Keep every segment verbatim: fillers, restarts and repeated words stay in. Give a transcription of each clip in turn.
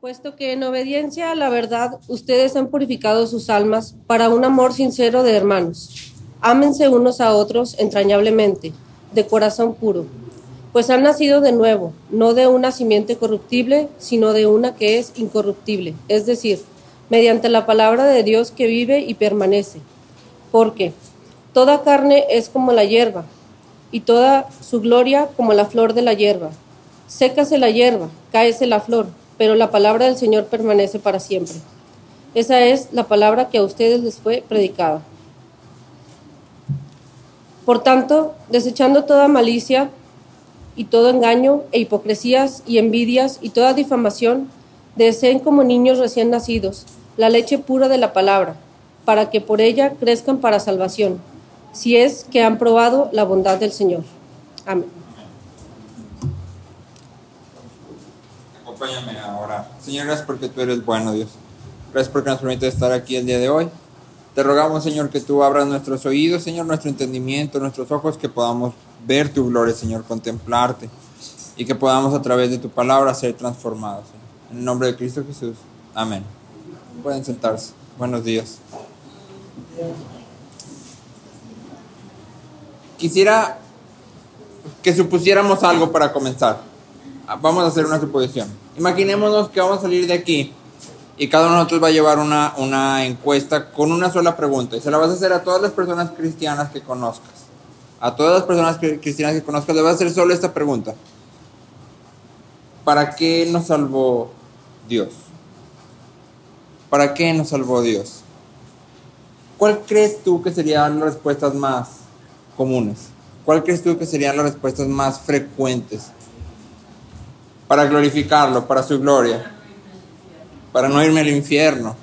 puesto que en obediencia a la verdad ustedes han purificado sus almas para un amor sincero de hermanos. Ámense unos a otros entrañablemente, de corazón puro, pues han nacido de nuevo, no de una simiente corruptible, sino de una que es incorruptible, es decir, mediante la palabra de Dios que vive y permanece. Porque toda carne es como la hierba, y toda su gloria como la flor de la hierba. Sécase la hierba, cáese la flor, pero la palabra del Señor permanece para siempre. Esa es la palabra que a ustedes les fue predicada. Por tanto, desechando toda malicia y todo engaño e hipocresías y envidias y toda difamación, deseen como niños recién nacidos la leche pura de la palabra, para que por ella crezcan para salvación, si es que han probado la bondad del Señor. Amén. Acompáñame ahora. Señor, gracias porque tú eres bueno, Dios. Gracias porque nos permite estar aquí el día de hoy. Te rogamos, Señor, que tú abras nuestros oídos, Señor, nuestro entendimiento, nuestros ojos, que podamos ver tu gloria, Señor, contemplarte, y que podamos a través de tu palabra ser transformados, Señor. En el nombre de Cristo Jesús. Amén. Pueden sentarse. Buenos días. Quisiera que supusiéramos algo para comenzar. Vamos a hacer una suposición. Imaginémonos que vamos a salir de aquí y cada uno de nosotros va a llevar una, una encuesta con una sola pregunta, y se la vas a hacer a todas las personas cristianas que conozcas. A todas las personas cristianas que conozcas le vas a hacer solo esta pregunta: ¿para qué nos salvó Dios? ¿Para qué nos salvó Dios? ¿Cuál crees tú que serían las respuestas más comunes? ¿Cuál crees tú que serían las respuestas más frecuentes? Para glorificarlo, para su gloria, para no irme al infierno,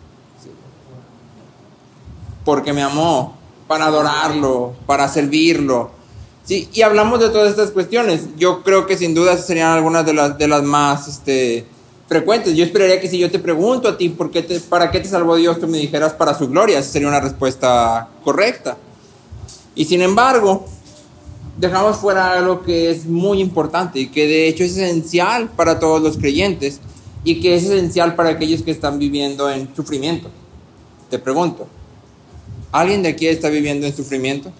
porque me amó, para adorarlo, para servirlo. Sí, y hablamos de todas estas cuestiones. Yo creo que sin duda serían algunas de las, de las más este, frecuentes. Yo esperaría que si yo te pregunto a ti ¿por qué te, ¿para qué te salvó Dios?, tú me dijeras para su gloria. Esa sería una respuesta correcta. Y sin embargo, dejamos fuera algo que es muy importante y que de hecho es esencial para todos los creyentes y que es esencial para aquellos que están viviendo en sufrimiento. Te pregunto, ¿alguien de aquí está viviendo en sufrimiento?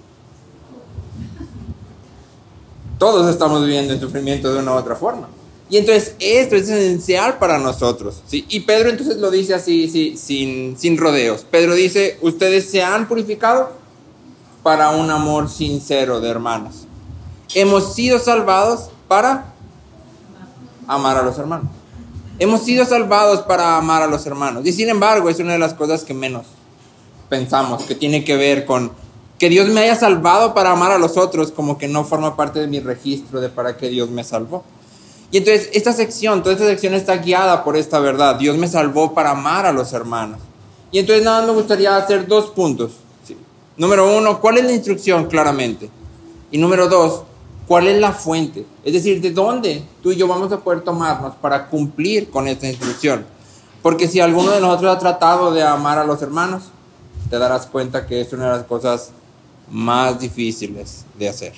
Todos estamos viviendo en sufrimiento de una u otra forma. Y entonces esto es esencial para nosotros, ¿sí? Y Pedro entonces lo dice así, sí, sin, sin rodeos. Pedro dice, ustedes se han purificado para un amor sincero de hermanos. Hemos sido salvados para amar a los hermanos. Hemos sido salvados para amar a los hermanos. Y sin embargo, es una de las cosas que menos pensamos, que tiene que ver con que Dios me haya salvado para amar a los otros, como que no forma parte de mi registro de para qué Dios me salvó. Y entonces esta sección, toda esta sección está guiada por esta verdad. Dios me salvó para amar a los hermanos. Y entonces nada más me gustaría hacer dos puntos. Número uno, ¿cuál es la instrucción claramente? Y número dos, ¿cuál es la fuente? Es decir, ¿de dónde tú y yo vamos a poder tomarnos para cumplir con esta instrucción? Porque si alguno de nosotros ha tratado de amar a los hermanos, te darás cuenta que es una de las cosas más difíciles de hacer.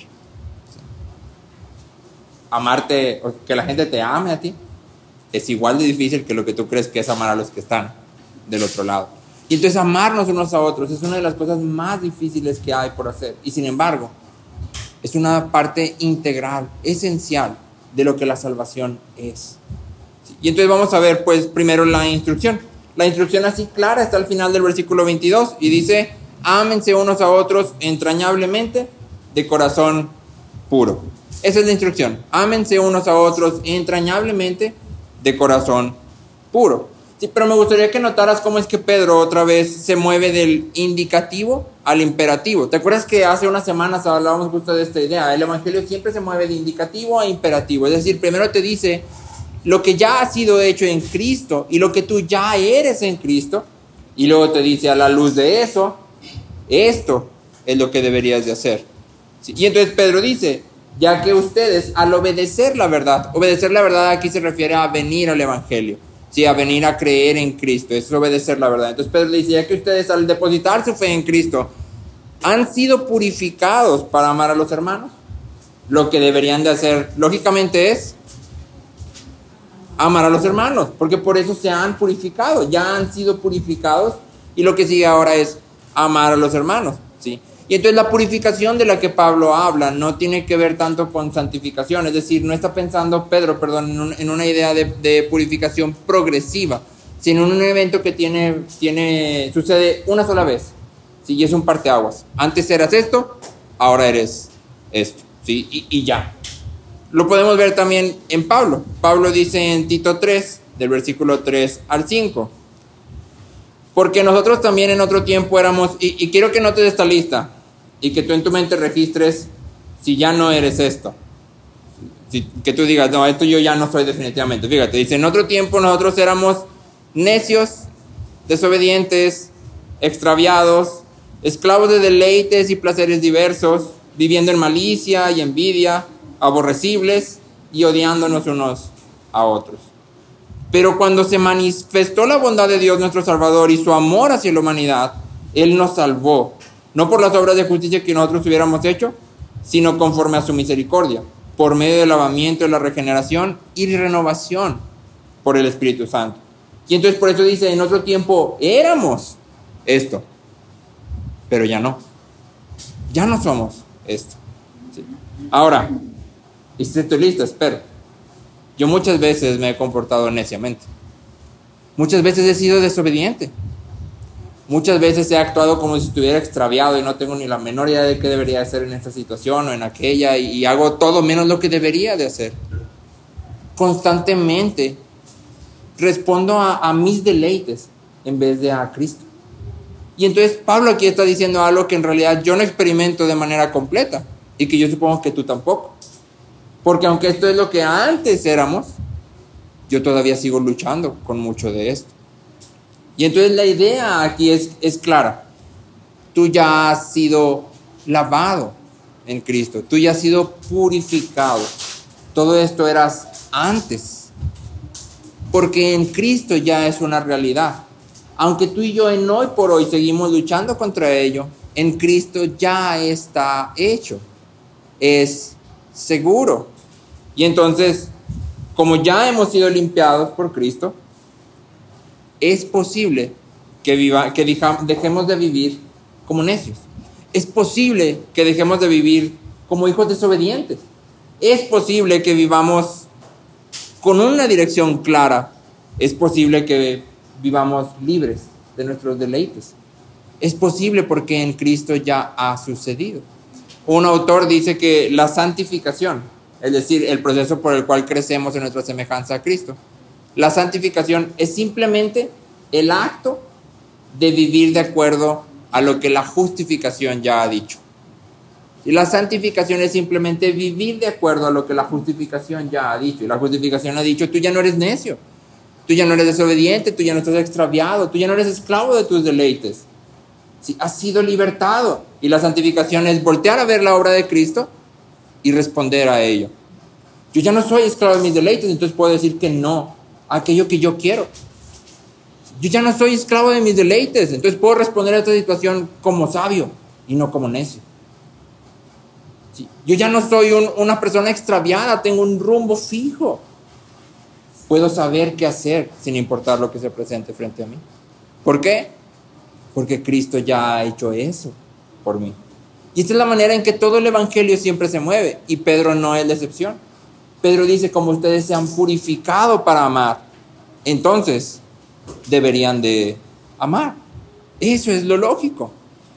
Amarte, que la gente te ame a ti, es igual de difícil que lo que tú crees que es amar a los que están del otro lado. Y entonces amarnos unos a otros es una de las cosas más difíciles que hay por hacer. Y sin embargo, es una parte integral, esencial de lo que la salvación es. Y entonces vamos a ver pues primero la instrucción. La instrucción así clara está al final del versículo veintidós y dice, ámense unos a otros entrañablemente de corazón puro. Esa es la instrucción. Ámense unos a otros entrañablemente de corazón puro. Sí, pero me gustaría que notaras cómo es que Pedro otra vez se mueve del indicativo al imperativo. ¿Te acuerdas que hace unas semanas hablábamos justo de esta idea? El evangelio siempre se mueve de indicativo a imperativo. Es decir, primero te dice lo que ya ha sido hecho en Cristo y lo que tú ya eres en Cristo. Y luego te dice, a la luz de eso, esto es lo que deberías de hacer. Sí, y entonces Pedro dice, ya que ustedes al obedecer la verdad, obedecer la verdad aquí se refiere a venir al evangelio. Sí, a venir a creer en Cristo, eso es obedecer la verdad. Entonces Pedro le dice, ya que ustedes al depositar su fe en Cristo han sido purificados para amar a los hermanos, lo que deberían de hacer lógicamente es amar a los hermanos, porque por eso se han purificado, ya han sido purificados, y lo que sigue ahora es amar a los hermanos, ¿sí? Y entonces la purificación de la que Pablo habla no tiene que ver tanto con santificación, es decir, no está pensando Pedro, perdón, en, un, en una idea de, de purificación progresiva, sino en un evento que tiene, tiene, sucede una sola vez, ¿sí? Y es un parteaguas. Antes eras esto, ahora eres esto, ¿sí? Y, y ya. Lo podemos ver también en Pablo. Pablo dice en Tito tres, del versículo tres al cinco. Porque nosotros también en otro tiempo éramos, y, y quiero que notes esta lista, y que tú en tu mente registres si ya no eres esto. Si, que tú digas, no, esto yo ya no soy definitivamente. Fíjate, dice, en otro tiempo nosotros éramos necios, desobedientes, extraviados, esclavos de deleites y placeres diversos, viviendo en malicia y envidia, aborrecibles y odiándonos unos a otros. Pero cuando se manifestó la bondad de Dios nuestro Salvador y su amor hacia la humanidad, Él nos salvó, no por las obras de justicia que nosotros hubiéramos hecho, sino conforme a su misericordia, por medio del lavamiento de la regeneración y renovación por el Espíritu Santo. Y entonces por eso dice, en otro tiempo éramos esto, pero ya no. Ya no somos esto. ¿Sí? Ahora, y si estoy listo, espero. Yo muchas veces me he comportado neciamente. Muchas veces he sido desobediente. Muchas veces he actuado como si estuviera extraviado y no tengo ni la menor idea de qué debería hacer en esta situación o en aquella, y, y hago todo menos lo que debería de hacer. Constantemente respondo a, a mis deleites en vez de a Cristo. Y entonces Pablo aquí está diciendo algo que en realidad yo no experimento de manera completa y que yo supongo que tú tampoco. Porque aunque esto es lo que antes éramos, yo todavía sigo luchando con mucho de esto. Y entonces la idea aquí es, es clara. Tú ya has sido lavado en Cristo. Tú ya has sido purificado. Todo esto eras antes. Porque en Cristo ya es una realidad. Aunque tú y yo en hoy por hoy seguimos luchando contra ello, en Cristo ya está hecho. Es seguro. Y entonces, como ya hemos sido limpiados por Cristo, es posible que, viva, que deja, dejemos de vivir como necios. Es posible que dejemos de vivir como hijos desobedientes. Es posible que vivamos con una dirección clara. Es posible que vivamos libres de nuestros deleites. Es posible porque en Cristo ya ha sucedido. Un autor dice que la santificación, es decir, el proceso por el cual crecemos en nuestra semejanza a Cristo, la santificación es simplemente el acto de vivir de acuerdo a lo que la justificación ya ha dicho. Y la santificación es simplemente vivir de acuerdo a lo que la justificación ya ha dicho. Y la justificación ha dicho, tú ya no eres necio, tú ya no eres desobediente, tú ya no estás extraviado, tú ya no eres esclavo de tus deleites. Sí, has sido libertado. Y la santificación es voltear a ver la obra de Cristo y responder a ello. Yo ya no soy esclavo de mis deleites, entonces puedo decir que no a aquello que yo quiero. Yo ya no soy esclavo de mis deleites, entonces puedo responder a esta situación como sabio y no como necio. Sí, yo ya no soy un, una persona extraviada, tengo un rumbo fijo. Puedo saber qué hacer sin importar lo que se presente frente a mí. ¿Por qué? Porque Cristo ya ha hecho eso por mí. Y esta es la manera en que todo el evangelio siempre se mueve, y Pedro no es la excepción. Pedro dice, como ustedes se han purificado para amar, entonces deberían de amar. Eso es lo lógico.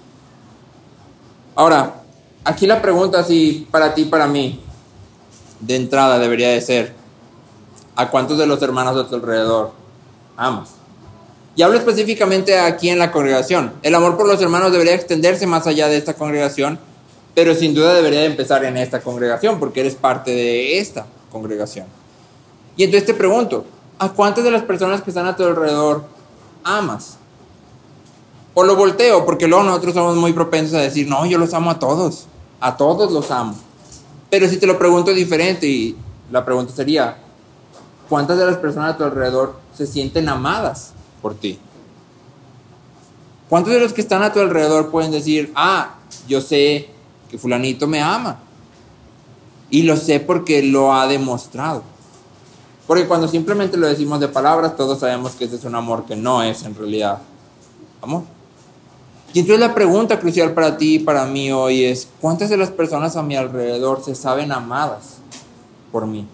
Ahora, aquí la pregunta, si para ti, para mí, de entrada debería de ser, ¿a cuántos de los hermanos de tu alrededor amas? Y hablo específicamente aquí en la congregación. El amor por los hermanos debería extenderse más allá de esta congregación, pero sin duda debería de empezar en esta congregación, porque eres parte de esta congregación. Y entonces te pregunto, ¿a cuántas de las personas que están a tu alrededor amas? O lo volteo, porque luego nosotros somos muy propensos a decir, no, yo los amo a todos, a todos los amo. Pero si te lo pregunto diferente, y la pregunta sería, ¿cuántas de las personas a tu alrededor se sienten amadas por ti? ¿Cuántos de los que están a tu alrededor pueden decir, ah, yo sé que fulanito me ama? Y lo sé porque lo ha demostrado. Porque cuando simplemente lo decimos de palabras, todos sabemos que ese es un amor que no es en realidad amor. Y entonces la pregunta crucial para ti y para mí hoy es, ¿cuántas de las personas a mi alrededor se saben amadas por mí?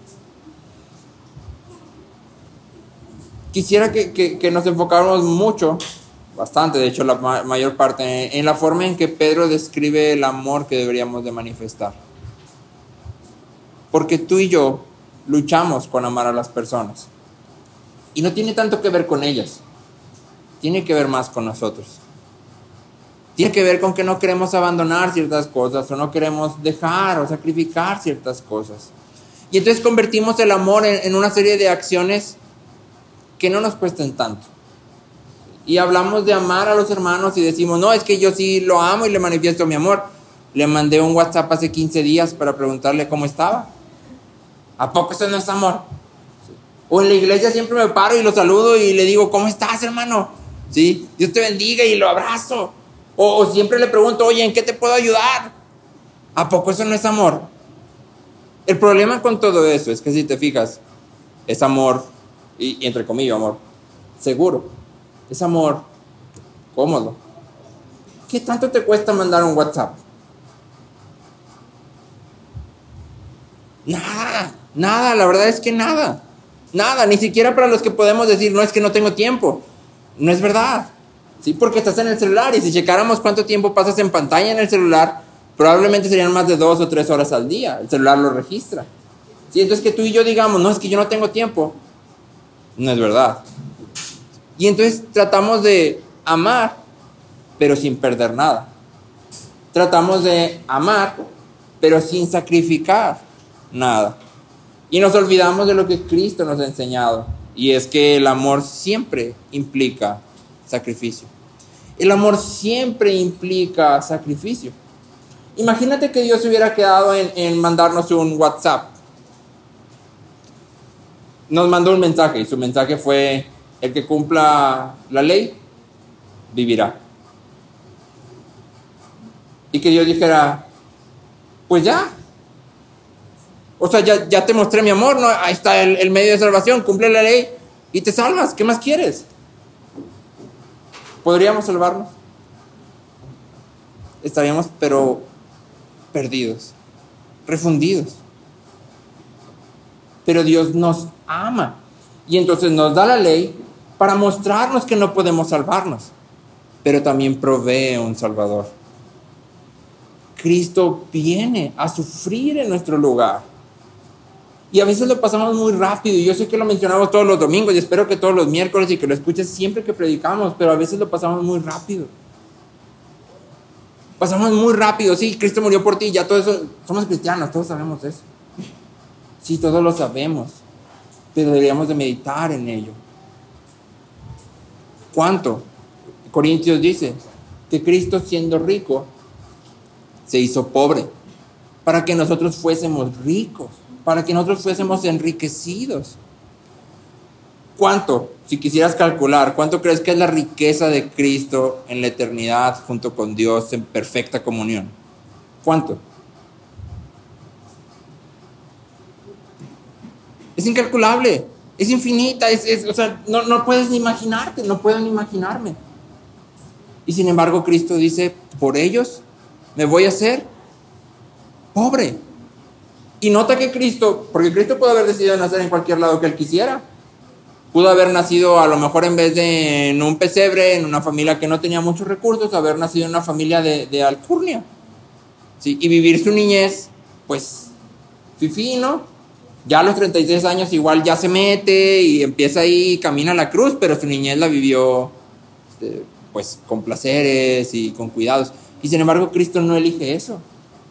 Quisiera que, que, que nos enfocáramos mucho, bastante, de hecho la ma- mayor parte, en, en la forma en que Pedro describe el amor que deberíamos de manifestar. Porque tú y yo luchamos con amar a las personas. Y no tiene tanto que ver con ellas, tiene que ver más con nosotros. Tiene que ver con que no queremos abandonar ciertas cosas o no queremos dejar o sacrificar ciertas cosas. Y entonces convertimos el amor en, en una serie de acciones que no nos cuesten tanto. Y hablamos de amar a los hermanos y decimos, no, es que yo sí lo amo y le manifiesto mi amor. Le mandé un WhatsApp hace quince días para preguntarle cómo estaba. ¿A poco eso no es amor? O en la iglesia siempre me paro y lo saludo y le digo, ¿cómo estás, hermano? ¿Sí? Dios te bendiga y lo abrazo. O, o siempre le pregunto, oye, ¿en qué te puedo ayudar? ¿A poco eso no es amor? El problema con todo eso es que si te fijas, es amor, y, y entre comillas amor, seguro. Es amor cómodo. ¿Qué tanto te cuesta mandar un WhatsApp? Nada, nada, la verdad es que nada. Nada, ni siquiera para los que podemos decir, no, es que no tengo tiempo. No es verdad. Sí, porque estás en el celular y si checáramos cuánto tiempo pasas en pantalla en el celular, probablemente serían más de dos o tres horas al día. El celular lo registra. Sí, entonces que tú y yo digamos, no, es que yo no tengo tiempo. No es verdad. Y entonces tratamos de amar, pero sin perder nada. Tratamos de amar, pero sin sacrificar nada. Y nos olvidamos de lo que Cristo nos ha enseñado. Y es que el amor siempre implica sacrificio. El amor siempre implica sacrificio. Imagínate que Dios se hubiera quedado en, en mandarnos un WhatsApp. Nos mandó un mensaje y su mensaje fue, el que cumpla la ley, vivirá. Y que Dios dijera, pues ya. O sea, ya, ya te mostré mi amor, ¿no? Ahí está el, el medio de salvación, cumple la ley y te salvas. ¿Qué más quieres? ¿Podríamos salvarnos? Estaríamos, pero perdidos, refundidos. Pero Dios nos ama y entonces nos da la ley para mostrarnos que no podemos salvarnos, pero también provee un Salvador. Cristo viene a sufrir en nuestro lugar. Y a veces lo pasamos muy rápido, y yo sé que lo mencionamos todos los domingos, y espero que todos los miércoles y que lo escuches siempre que predicamos, pero a veces lo pasamos muy rápido. Pasamos muy rápido, sí, Cristo murió por ti, ya todo eso, somos cristianos, todos sabemos eso. Sí, todos lo sabemos, pero deberíamos de meditar en ello. ¿Cuánto? Corintios dice que Cristo, siendo rico, se hizo pobre para que nosotros fuésemos ricos, para que nosotros fuésemos enriquecidos. ¿Cuánto? Si quisieras calcular, ¿cuánto crees que es la riqueza de Cristo en la eternidad junto con Dios en perfecta comunión? ¿Cuánto? Es incalculable, es infinita, es, es, o sea, no, no puedes ni imaginarte, no puedo ni imaginarme. Y sin embargo Cristo dice, por ellos me voy a hacer pobre. Y nota que Cristo, porque Cristo pudo haber decidido nacer en cualquier lado que Él quisiera. Pudo haber nacido a lo mejor en vez de en un pesebre, en una familia que no tenía muchos recursos, haber nacido en una familia de, de alcurnia. ¿Sí? Y vivir su niñez, pues, fifí, ¿no? Ya a los treinta y seis años igual ya se mete y empieza ahí, camina a la cruz, pero su niñez la vivió, este, pues, con placeres y con cuidados. Y sin embargo, Cristo no elige eso.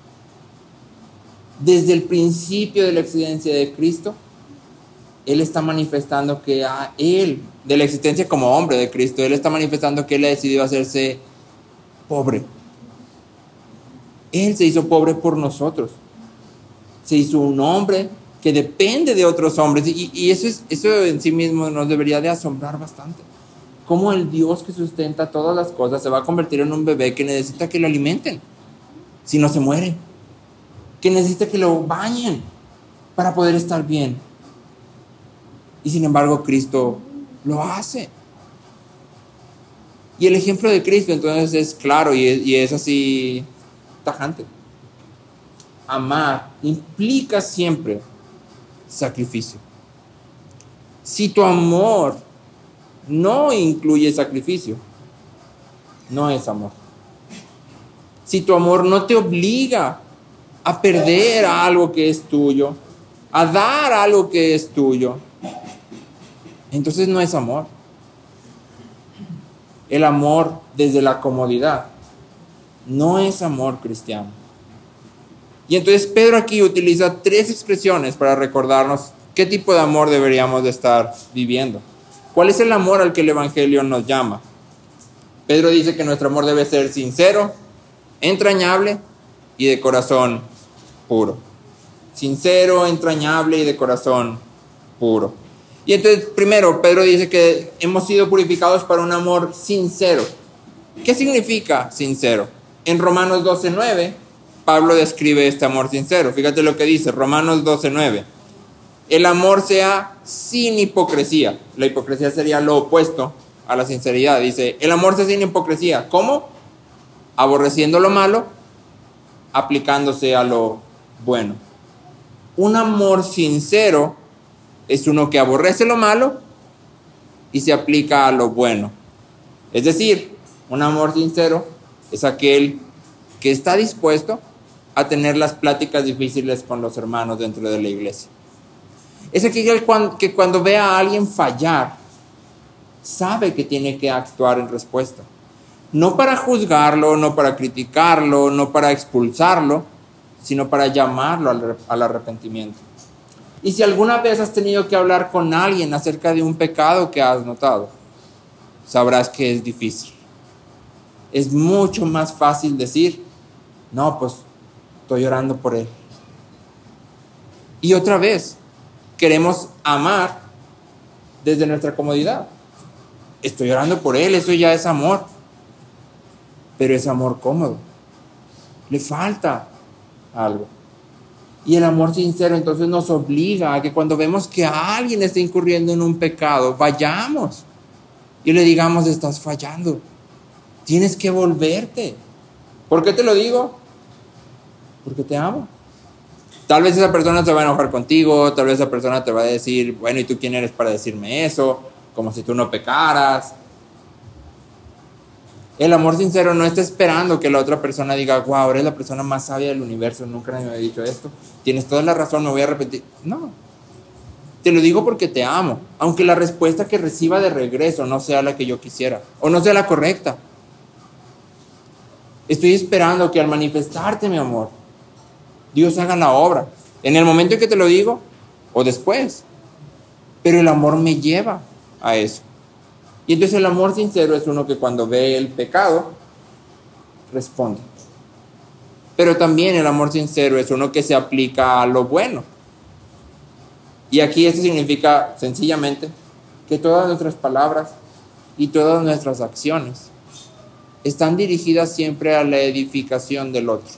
Desde el principio de la existencia de Cristo, Él está manifestando que a Él, de la existencia como hombre de Cristo, Él está manifestando que Él ha decidido hacerse pobre. Él se hizo pobre por nosotros. Se hizo un hombre que depende de otros hombres. Y, y eso, es, eso en sí mismo nos debería de asombrar bastante. Cómo el Dios que sustenta todas las cosas se va a convertir en un bebé que necesita que lo alimenten, si no se muere. Que necesita que lo bañen para poder estar bien. Y sin embargo, Cristo lo hace. Y el ejemplo de Cristo entonces es claro y es, y es así tajante. Amar implica siempre sacrificio. Si tu amor no incluye sacrificio, no es amor. Si tu amor no te obliga a perder algo que es tuyo, a dar algo que es tuyo, entonces no es amor. El amor desde la comodidad no es amor cristiano. Y entonces Pedro aquí utiliza tres expresiones para recordarnos qué tipo de amor deberíamos de estar viviendo. ¿Cuál es el amor al que el Evangelio nos llama? Pedro dice que nuestro amor debe ser sincero, entrañable y de corazón puro. Sincero, entrañable y de corazón puro. Y entonces, primero, Pedro dice que hemos sido purificados para un amor sincero. ¿Qué significa sincero? En Romanos doce nueve, Pablo describe este amor sincero. Fíjate lo que dice, Romanos doce nueve. El amor sea sin hipocresía. La hipocresía sería lo opuesto a la sinceridad. Dice, el amor sea sin hipocresía. ¿Cómo? Aborreciendo lo malo, aplicándose a lo bueno. Un amor sincero es uno que aborrece lo malo y se aplica a lo bueno. Es decir, un amor sincero es aquel que está dispuesto a tener las pláticas difíciles con los hermanos dentro de la iglesia. Es aquel que cuando ve a alguien fallar, sabe que tiene que actuar en respuesta. No para juzgarlo, no para criticarlo, no para expulsarlo, sino para llamarlo al, al arrepentimiento. Y si alguna vez has tenido que hablar con alguien acerca de un pecado que has notado, sabrás que es difícil. Es mucho más fácil decir, no, pues estoy orando por él. Y otra vez, queremos amar desde nuestra comodidad. Estoy orando por él, eso ya es amor. Pero es amor cómodo. Le falta algo. Y el amor sincero entonces nos obliga a que cuando vemos que alguien está incurriendo en un pecado, vayamos y le digamos, estás fallando. Tienes que volverte. ¿Por qué te lo digo? Porque te amo. Tal vez esa persona se va a enojar contigo, tal vez esa persona te va a decir, bueno, ¿y tú quién eres para decirme eso? Como si tú no pecaras. El amor sincero no está esperando que la otra persona diga, wow, eres la persona más sabia del universo, nunca nadie me había dicho esto. Tienes toda la razón, me voy a repetir. No. Te lo digo porque te amo, aunque la respuesta que reciba de regreso no sea la que yo quisiera, o no sea la correcta. Estoy esperando que al manifestarte mi amor, Dios haga la obra, en el momento en que te lo digo, o después. Pero el amor me lleva a eso. Y entonces el amor sincero es uno que cuando ve el pecado, responde. Pero también el amor sincero es uno que se aplica a lo bueno. Y aquí esto significa sencillamente que todas nuestras palabras y todas nuestras acciones están dirigidas siempre a la edificación del otro.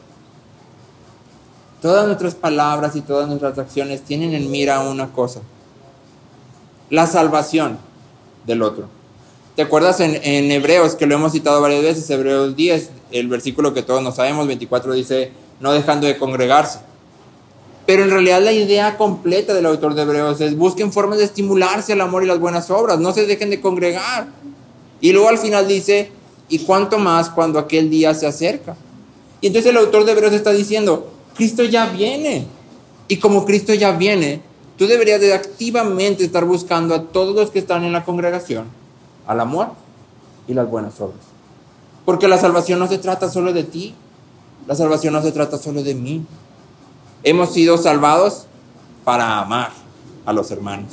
Todas nuestras palabras y todas nuestras acciones tienen en mira una cosa: la salvación del otro. ¿Te acuerdas en, en Hebreos, que lo hemos citado varias veces? Hebreos diez, el versículo que todos nos sabemos, veinticuatro, dice, no dejando de congregarse. Pero en realidad la idea completa del autor de Hebreos es, busquen formas de estimularse al amor y las buenas obras, no se dejen de congregar. Y luego al final dice, y cuánto más cuando aquel día se acerca. Y entonces el autor de Hebreos está diciendo, Cristo ya viene. Y como Cristo ya viene, tú deberías de activamente estar buscando a todos los que están en la congregación al amor y las buenas obras. Porque la salvación no se trata solo de ti, la salvación no se trata solo de mí. Hemos sido salvados para amar a los hermanos.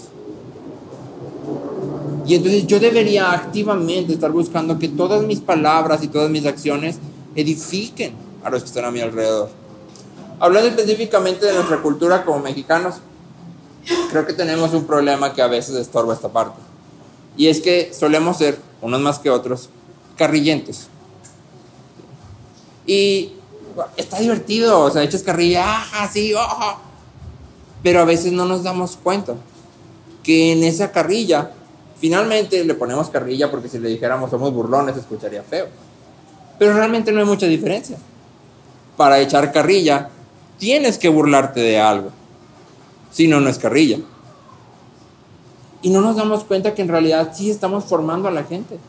Y entonces yo debería activamente estar buscando que todas mis palabras y todas mis acciones edifiquen a los que están a mi alrededor. Hablando específicamente de nuestra cultura como mexicanos, creo que tenemos un problema que a veces estorba esta parte. Y es que solemos ser, unos más que otros, carrillentos. Y está divertido, o sea, echas carrilla, ajá, sí, ojo. Pero a veces no nos damos cuenta que en esa carrilla, finalmente le ponemos carrilla porque si le dijéramos somos burlones se escucharía feo. Pero realmente no hay mucha diferencia. Para echar carrilla, tienes que burlarte de algo. Si no, no es carrilla. Y no nos damos cuenta que en realidad sí estamos formando a la gente.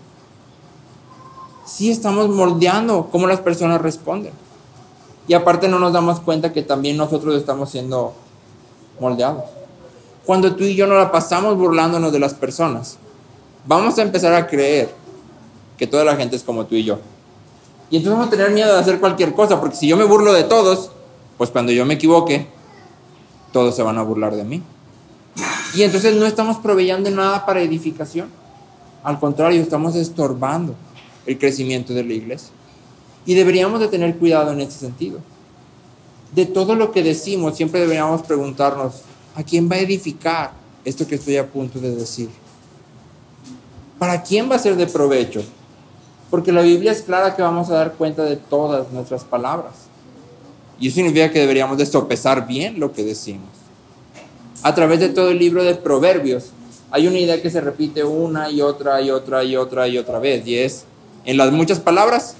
Sí estamos moldeando cómo las personas responden. Y aparte no nos damos cuenta que también nosotros estamos siendo moldeados. Cuando tú y yo nos la pasamos burlándonos de las personas, vamos a empezar a creer que toda la gente es como tú y yo. Y entonces vamos a tener miedo de hacer cualquier cosa, porque si yo me burlo de todos, pues cuando yo me equivoque, todos se van a burlar de mí. Y entonces no estamos proveyendo nada para edificación. Al contrario, estamos estorbando el crecimiento de la iglesia. Y deberíamos de tener cuidado en ese sentido. De todo lo que decimos, siempre deberíamos preguntarnos, ¿a quién va a edificar esto que estoy a punto de decir? ¿Para quién va a ser de provecho? Porque la Biblia es clara que vamos a dar cuenta de todas nuestras palabras. Y eso significa que deberíamos de sopesar bien lo que decimos. A través de todo el libro de Proverbios, hay una idea que se repite una y otra y otra y otra y otra vez. Y es, en las muchas palabras,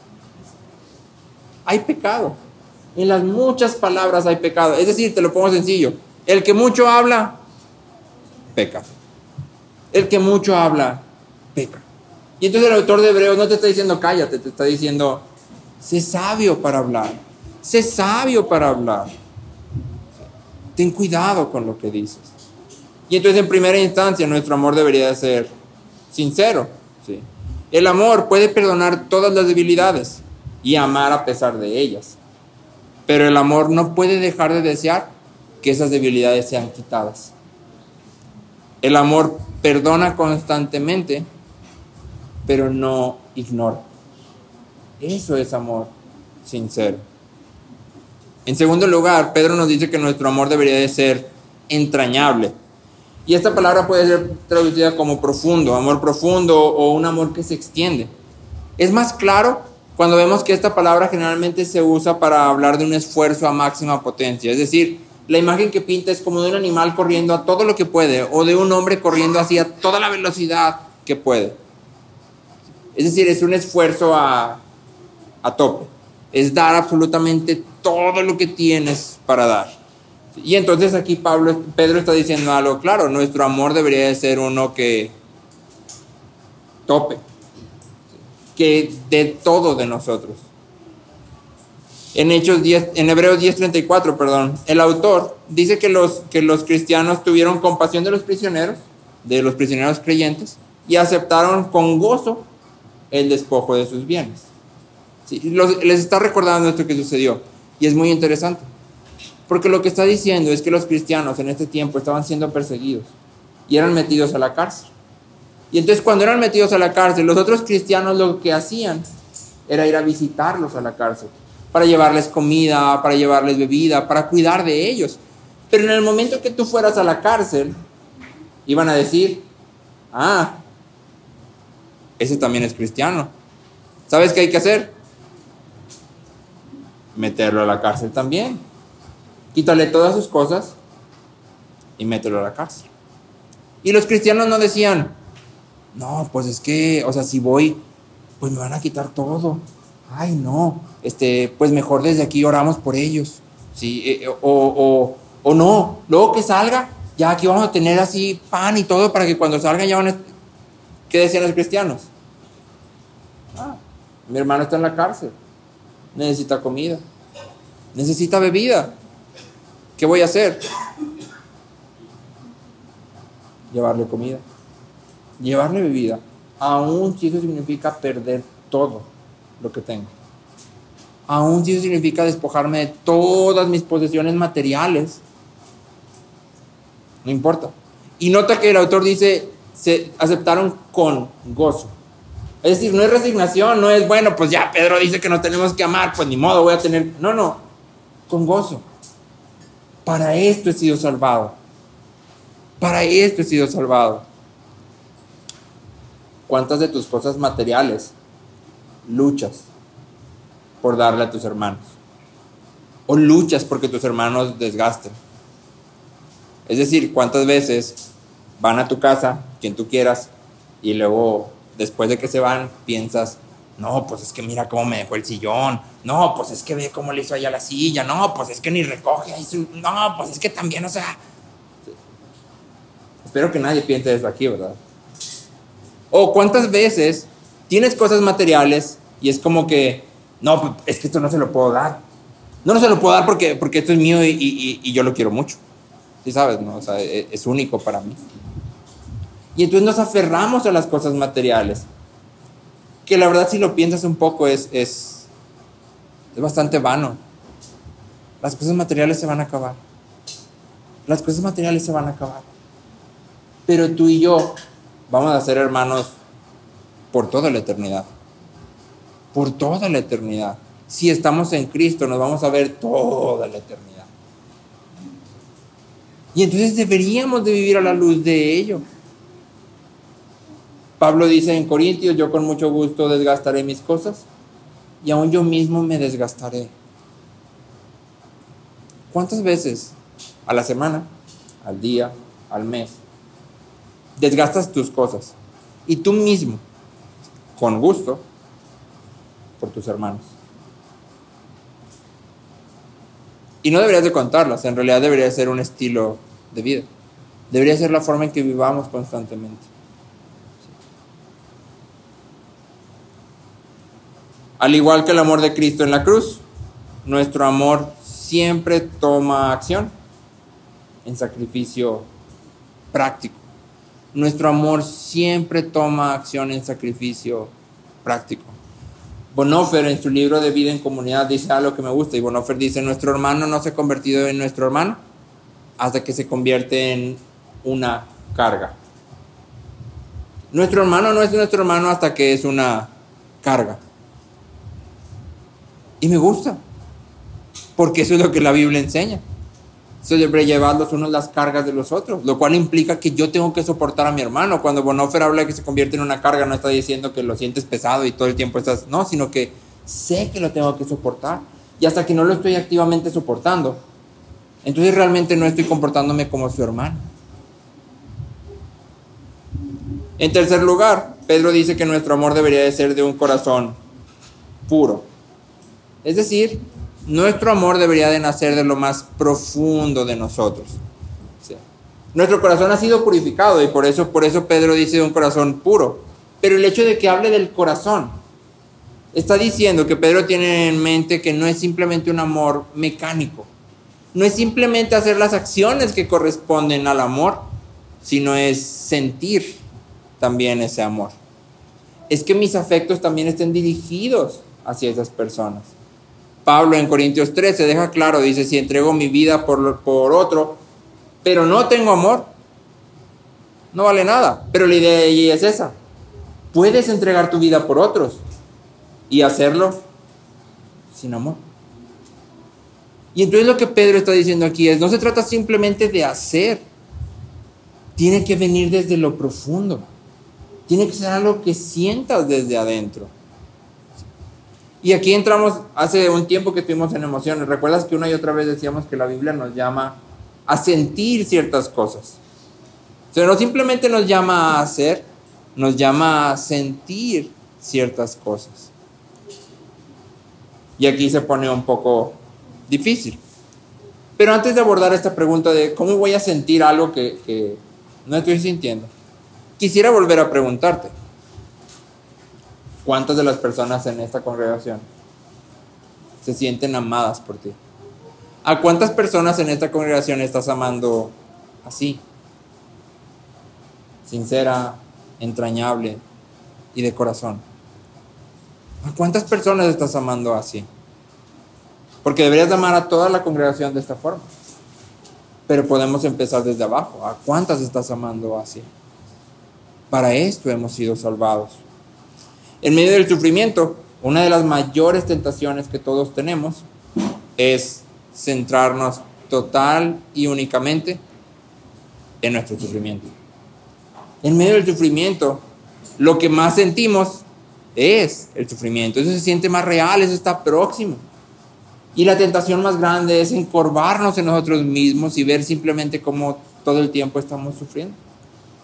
hay pecado. En las muchas palabras hay pecado. Es decir, te lo pongo sencillo. El que mucho habla, peca. El que mucho habla, peca. Y entonces el autor de Hebreos no te está diciendo cállate, te está diciendo sé sabio para hablar. Sé sabio para hablar. Ten cuidado con lo que dices. Y entonces en primera instancia nuestro amor debería de ser sincero. ¿Sí? El amor puede perdonar todas las debilidades y amar a pesar de ellas. Pero el amor no puede dejar de desear que esas debilidades sean quitadas. El amor perdona constantemente, pero no ignora. Eso es amor sincero. En segundo lugar, Pedro nos dice que nuestro amor debería de ser entrañable. Y esta palabra puede ser traducida como profundo, amor profundo o un amor que se extiende. Es más claro cuando vemos que esta palabra generalmente se usa para hablar de un esfuerzo a máxima potencia. Es decir, la imagen que pinta es como de un animal corriendo a todo lo que puede o de un hombre corriendo hacia toda la velocidad que puede. Es decir, es un esfuerzo a, a tope. Es dar absolutamente todo lo que tienes para dar. Y entonces aquí Pablo, Pedro está diciendo algo claro. Nuestro amor debería de ser uno que tope, que dé todo de nosotros. En Hechos diez, en Hebreos diez treinta y cuatro, perdón, el autor dice que los, que los cristianos tuvieron compasión de los prisioneros, de los prisioneros creyentes, y aceptaron con gozo el despojo de sus bienes. Sí, los, les está recordando esto que sucedió. Y es muy interesante. Porque lo que está diciendo es que los cristianos en este tiempo estaban siendo perseguidos y eran metidos a la cárcel. Y entonces cuando eran metidos a la cárcel, los otros cristianos lo que hacían era ir a visitarlos a la cárcel, para llevarles comida, para llevarles bebida, para cuidar de ellos. Pero en el momento que tú fueras a la cárcel, iban a decir, ah, ese también es cristiano. ¿Sabes qué hay que hacer? Meterlo a la cárcel también. Quítale todas sus cosas y mételo a la cárcel. Y los cristianos no decían, no, pues es que, o sea, si voy, pues me van a quitar todo. Ay, no, este, pues mejor desde aquí oramos por ellos. ¿Sí? Eh, o, o, o no, luego que salga, ya aquí vamos a tener así pan y todo para que cuando salgan ya van a... ¿Qué decían los cristianos? Ah, mi hermano está en la cárcel. Necesita comida. Necesita bebida. ¿Qué voy a hacer? Llevarle comida. Llevarle bebida. Aún si eso significa perder todo lo que tengo. Aún si eso significa despojarme de todas mis posesiones materiales. No importa. Y nota que el autor dice, se aceptaron con gozo. Es decir, no es resignación, no es, bueno, pues ya Pedro dice que nos tenemos que amar, pues ni modo, voy a tener... No, no, con gozo. Para esto he sido salvado. Para esto he sido salvado. ¿Cuántas de tus cosas materiales luchas por darle a tus hermanos? ¿O luchas porque tus hermanos desgasten? Es decir, ¿cuántas veces van a tu casa, quien tú quieras, y luego, después de que se van, piensas, no, pues es que mira cómo me dejó el sillón, no, pues es que ve cómo le hizo allá la silla, no, pues es que ni recoge ahí su... no, pues es que también, o sea... Espero que nadie piense eso aquí, ¿verdad? O cuántas veces tienes cosas materiales y es como que, no, es que esto no se lo puedo dar. No, no se lo puedo dar porque, porque esto es mío y, y, y yo lo quiero mucho. ¿Sí sabes, no? O sea, es, es único para mí. Y entonces nos aferramos a las cosas materiales. Que la verdad, si lo piensas un poco, es, es, es bastante vano. Las cosas materiales se van a acabar. Las cosas materiales se van a acabar. Pero tú y yo vamos a ser hermanos por toda la eternidad. Por toda la eternidad. Si estamos en Cristo, nos vamos a ver toda la eternidad. Y entonces deberíamos de vivir a la luz de ello. Pablo dice en Corintios, yo con mucho gusto desgastaré mis cosas y aún yo mismo me desgastaré. ¿Cuántas veces a la semana, al día, al mes, desgastas tus cosas y tú mismo, con gusto, por tus hermanos? Y no deberías de contarlas, en realidad debería ser un estilo de vida. Debería ser la forma en que vivamos constantemente. Al igual que el amor de Cristo en la cruz, nuestro amor siempre toma acción en sacrificio práctico. Nuestro amor siempre toma acción en sacrificio práctico. Bonhoeffer en su libro de Vida en Comunidad dice algo que me gusta, y Bonhoeffer dice, nuestro hermano no se ha convertido en nuestro hermano hasta que se convierte en una carga. Nuestro hermano no es nuestro hermano hasta que es una carga. Y me gusta, porque eso es lo que la Biblia enseña. Eso debe llevar los unos las cargas de los otros, lo cual implica que yo tengo que soportar a mi hermano. Cuando Bonhoeffer habla de que se convierte en una carga, no está diciendo que lo sientes pesado y todo el tiempo estás, no, sino que sé que lo tengo que soportar. Y hasta que no lo estoy activamente soportando, entonces realmente no estoy comportándome como su hermano. En tercer lugar, Pedro dice que nuestro amor debería de ser de un corazón puro. Es decir, nuestro amor debería de nacer de lo más profundo de nosotros. ¿Sí? Nuestro corazón ha sido purificado y por eso, por eso Pedro dice de un corazón puro. Pero el hecho de que hable del corazón está diciendo que Pedro tiene en mente que no es simplemente un amor mecánico. No es simplemente hacer las acciones que corresponden al amor, sino es sentir también ese amor. Es que mis afectos también estén dirigidos hacia esas personas. Pablo en Corintios trece deja claro, dice, si entrego mi vida por, por otro, pero no tengo amor, no vale nada. Pero la idea de ella es esa. Puedes entregar tu vida por otros y hacerlo sin amor. Y entonces lo que Pedro está diciendo aquí es, no se trata simplemente de hacer, tiene que venir desde lo profundo, tiene que ser algo que sientas desde adentro. Y aquí entramos, hace un tiempo que estuvimos en emociones, ¿recuerdas que una y otra vez decíamos que la Biblia nos llama a sentir ciertas cosas? O sea, no simplemente nos llama a hacer, nos llama a sentir ciertas cosas. Y aquí se pone un poco difícil. Pero antes de abordar esta pregunta de cómo voy a sentir algo que, que no estoy sintiendo, quisiera volver a preguntarte, ¿cuántas de las personas en esta congregación se sienten amadas por ti? ¿A cuántas personas en esta congregación estás amando así? Sincera, entrañable y de corazón. ¿A cuántas personas estás amando así? Porque deberías amar a toda la congregación de esta forma. Pero podemos empezar desde abajo. ¿A cuántas estás amando así? Para esto hemos sido salvados. En medio del sufrimiento, una de las mayores tentaciones que todos tenemos es centrarnos total y únicamente en nuestro sufrimiento. En medio del sufrimiento, lo que más sentimos es el sufrimiento. Eso se siente más real, eso está próximo. Y la tentación más grande es encorvarnos en nosotros mismos y ver simplemente cómo todo el tiempo estamos sufriendo.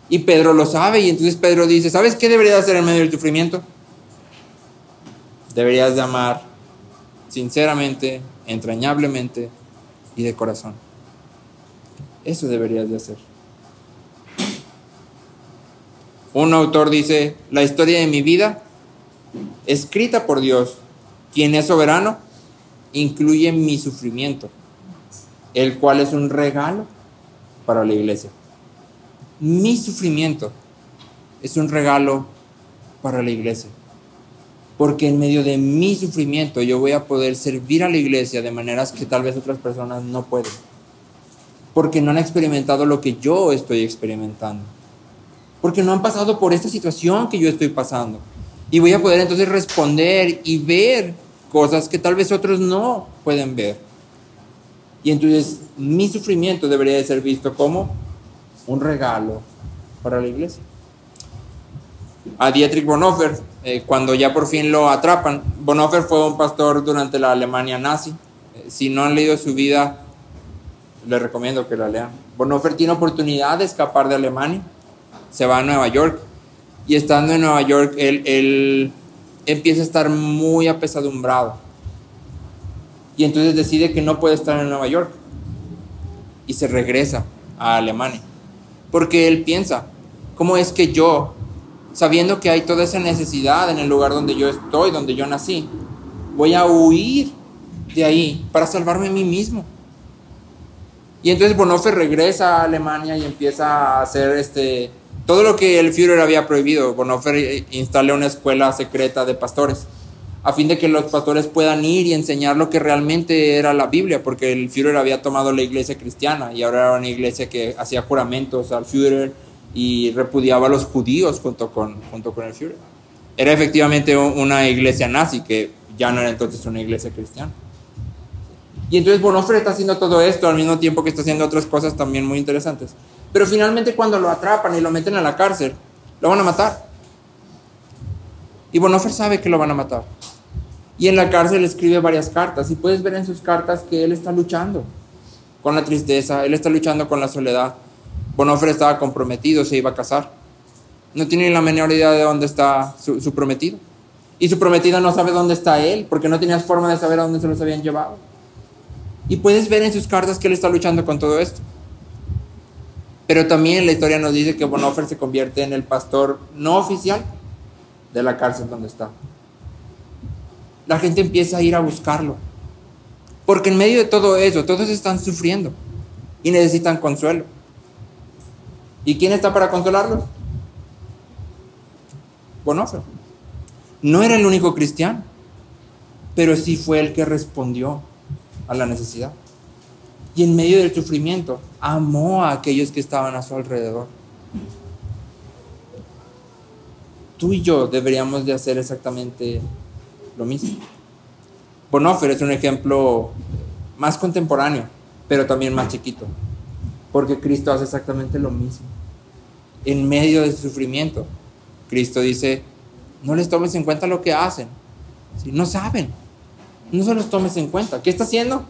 Y Pedro lo sabe, y entonces Pedro dice, ¿sabes qué deberías hacer en medio del sufrimiento? Deberías de amar sinceramente, entrañablemente y de corazón. Eso deberías de hacer. Un autor dice, la historia de mi vida, escrita por Dios, quien es soberano, incluye mi sufrimiento, el cual es un regalo para la iglesia. Mi sufrimiento es un regalo para la iglesia, porque en medio de mi sufrimiento yo voy a poder servir a la iglesia de maneras que tal vez otras personas no pueden, porque no han experimentado lo que yo estoy experimentando, porque no han pasado por esta situación que yo estoy pasando, y voy a poder entonces responder y ver cosas que tal vez otros no pueden ver. Y entonces mi sufrimiento debería de ser visto como un regalo para la iglesia. A Dietrich Bonhoeffer, eh, cuando ya por fin lo atrapan, Bonhoeffer fue un pastor durante la Alemania nazi. Eh, si no han leído su vida, les recomiendo que la lean. Bonhoeffer tiene oportunidad de escapar de Alemania, se va a Nueva York, y estando en Nueva York, él, él empieza a estar muy apesadumbrado. Y entonces decide que no puede estar en Nueva York y se regresa a Alemania. Porque él piensa, ¿cómo es que yo, sabiendo que hay toda esa necesidad en el lugar donde yo estoy, donde yo nací, voy a huir de ahí para salvarme a mí mismo? Y entonces Bonhoeffer regresa a Alemania y empieza a hacer este, todo lo que el Führer había prohibido. Bonhoeffer instala una escuela secreta de pastores, a fin de que los pastores puedan ir y enseñar lo que realmente era la Biblia, porque el Führer había tomado la iglesia cristiana y ahora era una iglesia que hacía juramentos al Führer y repudiaba a los judíos junto con, junto con el Führer. Era efectivamente una iglesia nazi, que ya no era entonces una iglesia cristiana. Y entonces Bonhoeffer está haciendo todo esto al mismo tiempo que está haciendo otras cosas también muy interesantes. Pero finalmente cuando lo atrapan y lo meten a la cárcel, lo van a matar. Y Bonhoeffer sabe que lo van a matar. Y en la cárcel escribe varias cartas, y puedes ver en sus cartas que él está luchando con la tristeza, él está luchando con la soledad. Bonhoeffer estaba comprometido, se iba a casar. No tiene ni la menor idea de dónde está su, su prometido. Y su prometida no sabe dónde está él, porque no tenías forma de saber a dónde se los habían llevado. Y puedes ver en sus cartas que él está luchando con todo esto. Pero también la historia nos dice que Bonhoeffer se convierte en el pastor no oficial de la cárcel donde está. La gente empieza a ir a buscarlo, porque en medio de todo eso, todos están sufriendo y necesitan consuelo. ¿Y quién está para consolarlos? Bonhoeffer. No era el único cristiano, pero sí fue el que respondió a la necesidad. Y en medio del sufrimiento, amó a aquellos que estaban a su alrededor. Tú y yo deberíamos de hacer exactamente lo mismo. Bonhoeffer es un ejemplo más contemporáneo, pero también más chiquito, porque Cristo hace exactamente lo mismo. En medio de su sufrimiento, Cristo dice, no les tomes en cuenta lo que hacen. Si no saben, no se los tomes en cuenta. ¿Qué está haciendo?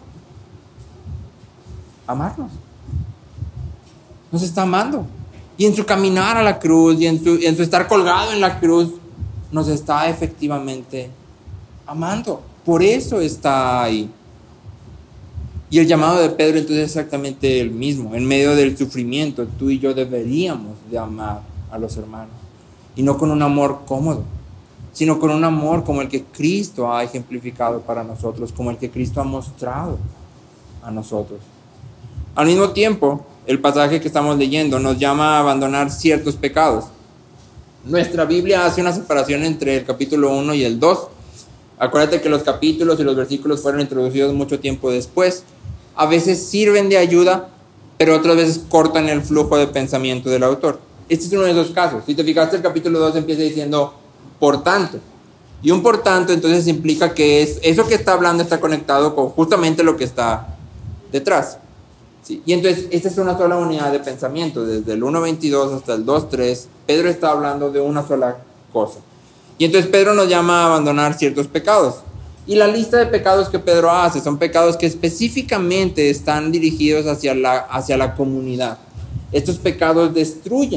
Amarnos. Nos está amando. Y en su caminar a la cruz, y en su, en su estar colgado en la cruz, nos está efectivamente amando. Por eso está ahí. Y el llamado de Pedro entonces es exactamente el mismo. En medio del sufrimiento, tú y yo deberíamos de amar a los hermanos. Y no con un amor cómodo, sino con un amor como el que Cristo ha ejemplificado para nosotros, como el que Cristo ha mostrado a nosotros. Al mismo tiempo, el pasaje que estamos leyendo nos llama a abandonar ciertos pecados. Nuestra Biblia hace una separación entre el capítulo uno y el dos. Acuérdate que los capítulos y los versículos fueron introducidos mucho tiempo después. A veces sirven de ayuda, pero otras veces cortan el flujo de pensamiento del autor. Este es uno de esos casos. Si te fijaste, el capítulo dos empieza diciendo, por tanto. Y un por tanto entonces implica que es, eso que está hablando está conectado con justamente lo que está detrás. ¿Sí? Y entonces esta es una sola unidad de pensamiento. Desde el uno veintidós hasta el dos tres, Pedro está hablando de una sola cosa. Y entonces Pedro nos llama a abandonar ciertos pecados. Y la lista de pecados que Pedro hace son pecados que específicamente están dirigidos hacia la, hacia la comunidad. Estos pecados destruyen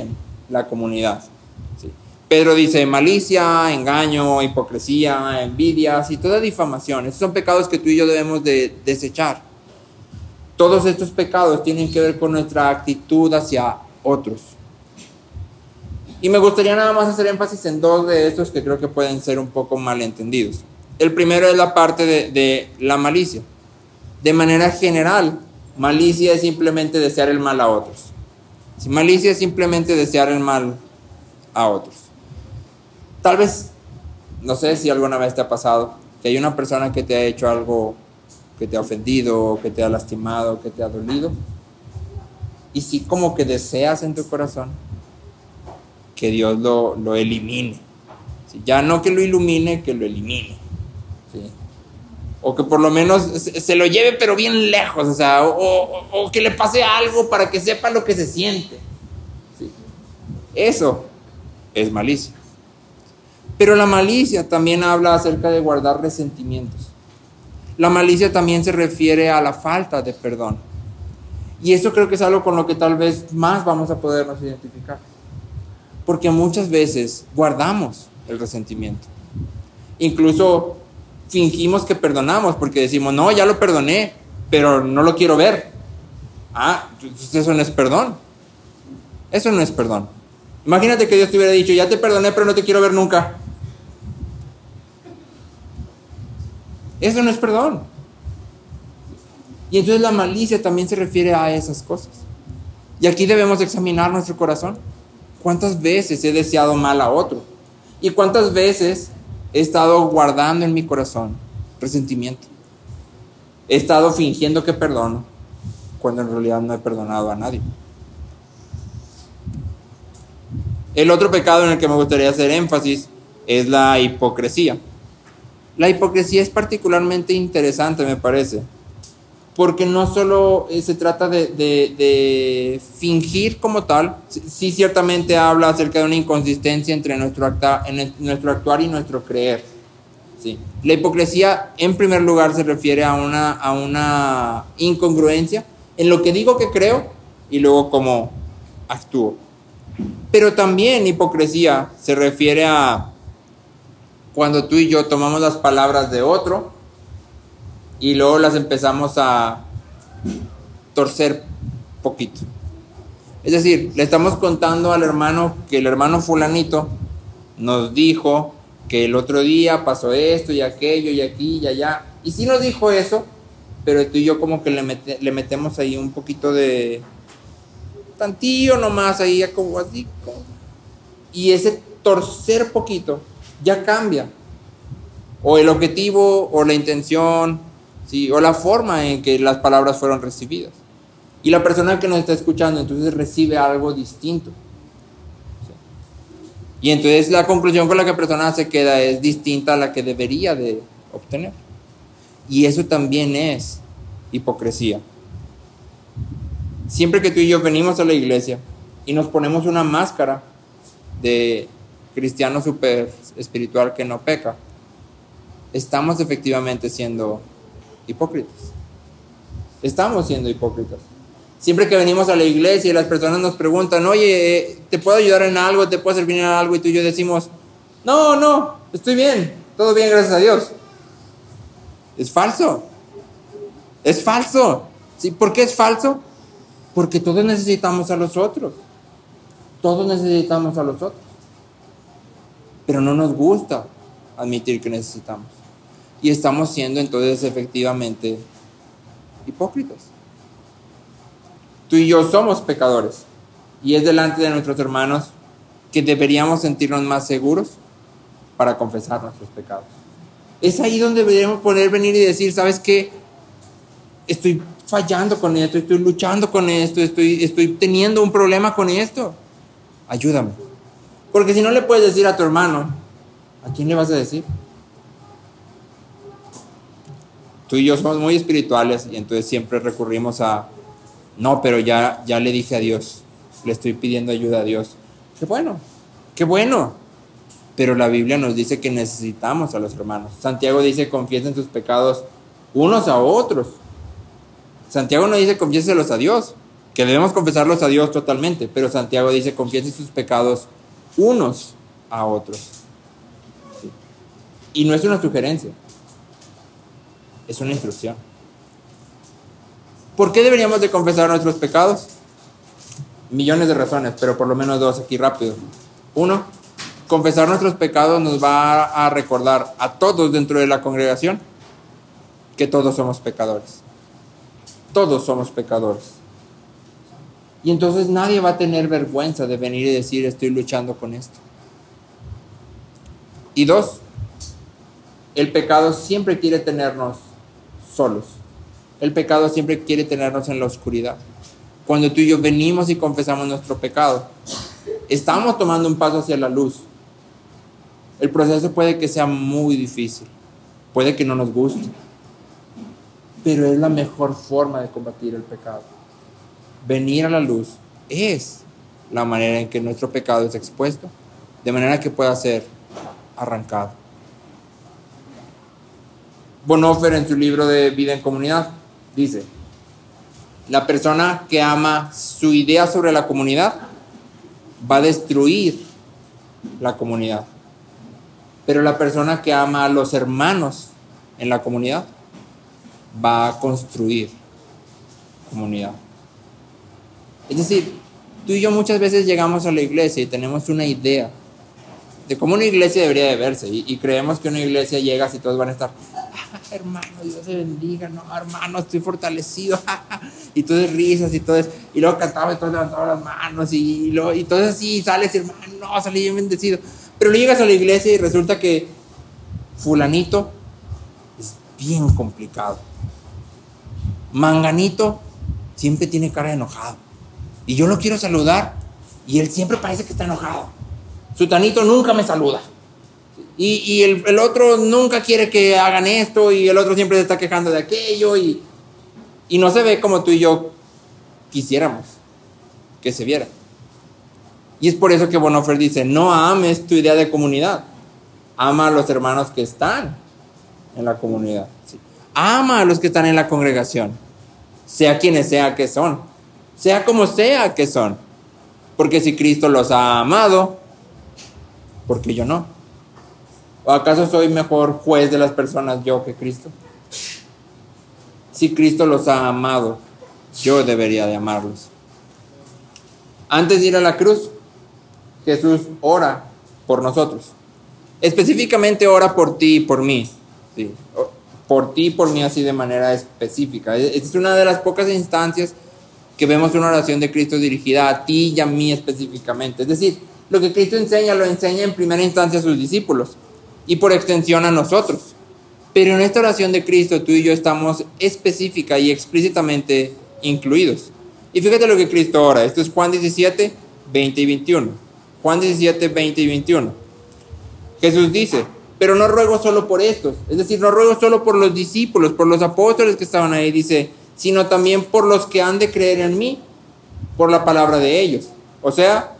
la comunidad. ¿Sí? Pedro dice malicia, engaño, hipocresía, envidias y toda difamación. Esos son pecados que tú y yo debemos de desechar. Todos estos pecados tienen que ver con nuestra actitud hacia otros. Y me gustaría nada más hacer énfasis en dos de estos que creo que pueden ser un poco malentendidos. El primero es la parte de, de la malicia. De manera general, malicia es simplemente desear el mal a otros. Si malicia es simplemente desear el mal a otros. Tal vez, no sé si alguna vez te ha pasado, que hay una persona que te ha hecho algo que te ha ofendido, que te ha lastimado, que te ha dolido. Y sí como que deseas en tu corazón que Dios lo, lo elimine. ¿Sí? Ya no que lo ilumine, que lo elimine. ¿Sí? O que por lo menos se, se lo lleve pero bien lejos, o sea, o, o, o que le pase algo para que sepa lo que se siente. ¿Sí? Eso es malicia. Pero la malicia también habla acerca de guardar resentimientos. La malicia también se refiere a la falta de perdón. Y eso creo que es algo con lo que tal vez más vamos a podernos identificar. Porque muchas veces guardamos el resentimiento. Incluso fingimos que perdonamos porque decimos, no, ya lo perdoné, pero no lo quiero ver. Ah, eso no es perdón. Eso no es perdón. Imagínate que Dios te hubiera dicho, ya te perdoné, pero no te quiero ver nunca. Eso no es perdón. Y entonces la malicia también se refiere a esas cosas. Y aquí debemos examinar nuestro corazón. ¿Cuántas veces he deseado mal a otro? ¿Y cuántas veces he estado guardando en mi corazón resentimiento? He estado fingiendo que perdono, cuando en realidad no he perdonado a nadie. El otro pecado en el que me gustaría hacer énfasis es la hipocresía. La hipocresía es particularmente interesante, me parece, porque no solo se trata de, de, de fingir como tal, sí ciertamente habla acerca de una inconsistencia entre nuestro, acta, en nuestro actuar y nuestro creer. ¿Sí? La hipocresía, en primer lugar, se refiere a una, a una incongruencia en lo que digo que creo y luego cómo actúo. Pero también hipocresía se refiere a cuando tú y yo tomamos las palabras de otro y luego las empezamos a torcer poquito. Es decir, le estamos contando al hermano que el hermano fulanito nos dijo que el otro día pasó esto y aquello y aquí y allá. Y sí nos dijo eso, pero tú y yo como que le, mete, le metemos ahí un poquito de tantillo nomás ahí como así. Como, y ese torcer poquito ya cambia. O el objetivo, o la intención, ¿sí? O la forma en que las palabras fueron recibidas. Y la persona que nos está escuchando entonces recibe algo distinto. ¿Sí? Y entonces la conclusión con la que la persona se queda es distinta a la que debería de obtener. Y eso también es hipocresía. Siempre que tú y yo venimos a la iglesia y nos ponemos una máscara de cristiano súper espiritual que no peca, estamos efectivamente siendo hipócritas. Estamos siendo hipócritas. Siempre que venimos a la iglesia y las personas nos preguntan, oye, ¿te puedo ayudar en algo? ¿Te puedo servir en algo? Y tú y yo decimos, no, no, estoy bien, todo bien, gracias a Dios. Es falso. Es falso. ¿Sí? ¿Por qué es falso? Porque todos necesitamos a los otros. Todos necesitamos a los otros. Pero no nos gusta admitir que necesitamos. Y estamos siendo entonces efectivamente hipócritas. Tú y yo somos pecadores. Y es delante de nuestros hermanos que deberíamos sentirnos más seguros para confesar nuestros pecados. Es ahí donde deberíamos poder venir y decir, ¿sabes qué? Estoy fallando con esto, estoy luchando con esto, estoy, estoy teniendo un problema con esto. Ayúdame. Porque si no le puedes decir a tu hermano, ¿a quién le vas a decir? Tú y yo somos muy espirituales y entonces siempre recurrimos a, no, pero ya, ya le dije a Dios, le estoy pidiendo ayuda a Dios. Qué bueno, qué bueno. Pero la Biblia nos dice que necesitamos a los hermanos. Santiago dice, confiesen sus pecados unos a otros. Santiago no dice, confiéselos a Dios. que debemos confesarlos a Dios totalmente, pero Santiago dice, confiesen sus pecados unos a otros. ¿Sí? Y no es una sugerencia, es una instrucción. ¿Por qué deberíamos de confesar nuestros pecados? Millones de razones, pero por lo menos dos aquí rápido. Uno, confesar nuestros pecados nos va a recordar a todos dentro de la congregación que todos somos pecadores. Todos somos pecadores. Y entonces nadie va a tener vergüenza de venir y decir, estoy luchando con esto. Y dos, el pecado siempre quiere tenernos solos. El pecado siempre quiere tenernos en la oscuridad. Cuando tú y yo venimos y confesamos nuestro pecado, estamos tomando un paso hacia la luz. El proceso puede que sea muy difícil, puede que no nos guste, pero es la mejor forma de combatir el pecado. Venir a la luz es la manera en que nuestro pecado es expuesto, de manera que pueda ser arrancado. Bonhoeffer, en su libro de Vida en Comunidad, dice: la persona que ama su idea sobre la comunidad va a destruir la comunidad, pero la persona que ama a los hermanos en la comunidad va a construir comunidad. Es decir, tú y yo muchas veces llegamos a la iglesia y tenemos una idea de cómo una iglesia debería de verse, y, y creemos que una iglesia llega y todos van a estar, ah, hermano, Dios se bendiga, no, hermano, estoy fortalecido, y todas risas y todo eso, y luego cantaba y todos levantaban las manos, y, y, luego, y todo así, sales, hermano, no, salí bien bendecido. Pero llegas a la iglesia y resulta que fulanito es bien complicado, manganito siempre tiene cara de enojado, y yo lo quiero saludar y él siempre parece que está enojado. Sutanito nunca me saluda, y, y el, el otro nunca quiere que hagan esto, y el otro siempre se está quejando de aquello, y, y no se ve como tú y yo quisiéramos que se viera. Y es por eso que Bonhoeffer dice, no ames tu idea de comunidad, ama a los hermanos que están en la comunidad. ¿Sí? Ama a los que están en la congregación, sea quienes sea que son, sea como sea que son, porque si Cristo los ha amado, ¿por qué yo no? ¿O acaso soy mejor juez de las personas yo que Cristo? Si Cristo los ha amado, yo debería de amarlos. Antes de ir a la cruz, Jesús ora por nosotros. Específicamente ora por ti y por mí. ¿Sí? Por ti y por mí, así de manera específica. Esta es una de las pocas instancias que vemos una oración de Cristo dirigida a ti y a mí específicamente. Es decir, lo que Cristo enseña, lo enseña en primera instancia a sus discípulos y por extensión a nosotros. Pero en esta oración de Cristo, tú y yo estamos específica y explícitamente incluidos. Y fíjate lo que Cristo ora. Esto es Juan diecisiete, veinte y veintiuno. Juan diecisiete, veinte y veintiuno. Jesús dice, pero no ruego solo por estos. Es decir, no ruego solo por los discípulos, por los apóstoles que estaban ahí, dice, sino también por los que han de creer en mí, por la palabra de ellos. O sea,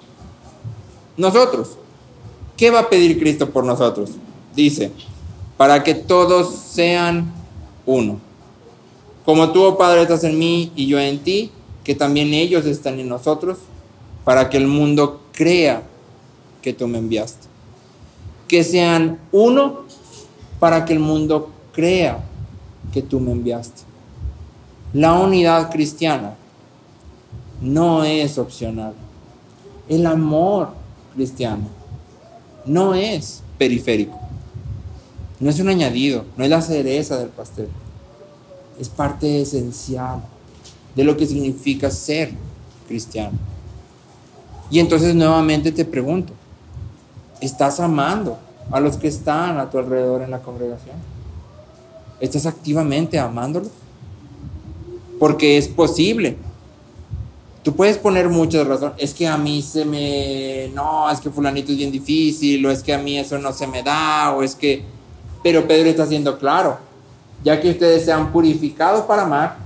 nosotros. ¿Qué va a pedir Cristo por nosotros? Dice, para que todos sean uno. Como tú, oh Padre, estás en mí y yo en ti, que también ellos están en nosotros, para que el mundo crea que tú me enviaste. Que sean uno para que el mundo crea que tú me enviaste. La unidad cristiana no es opcional. El amor cristiano no es periférico. No es un añadido, no es la cereza del pastel. Es parte esencial de lo que significa ser cristiano. Y entonces nuevamente te pregunto, ¿estás amando a los que están a tu alrededor en la congregación? ¿Estás activamente amándolos? Porque es posible. Tú puedes poner muchas razones. Es que a mí se me... No, es que fulanito es bien difícil, o es que a mí eso no se me da, o es que... Pero Pedro está siendo claro. Ya que ustedes se han purificado para amar,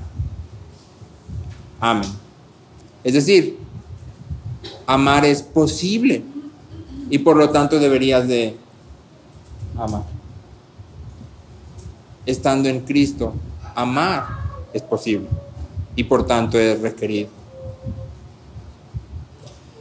amen. Es decir, amar es posible. Y por lo tanto deberías de amar. Estando en Cristo, amar es posible. Y por tanto es requerido.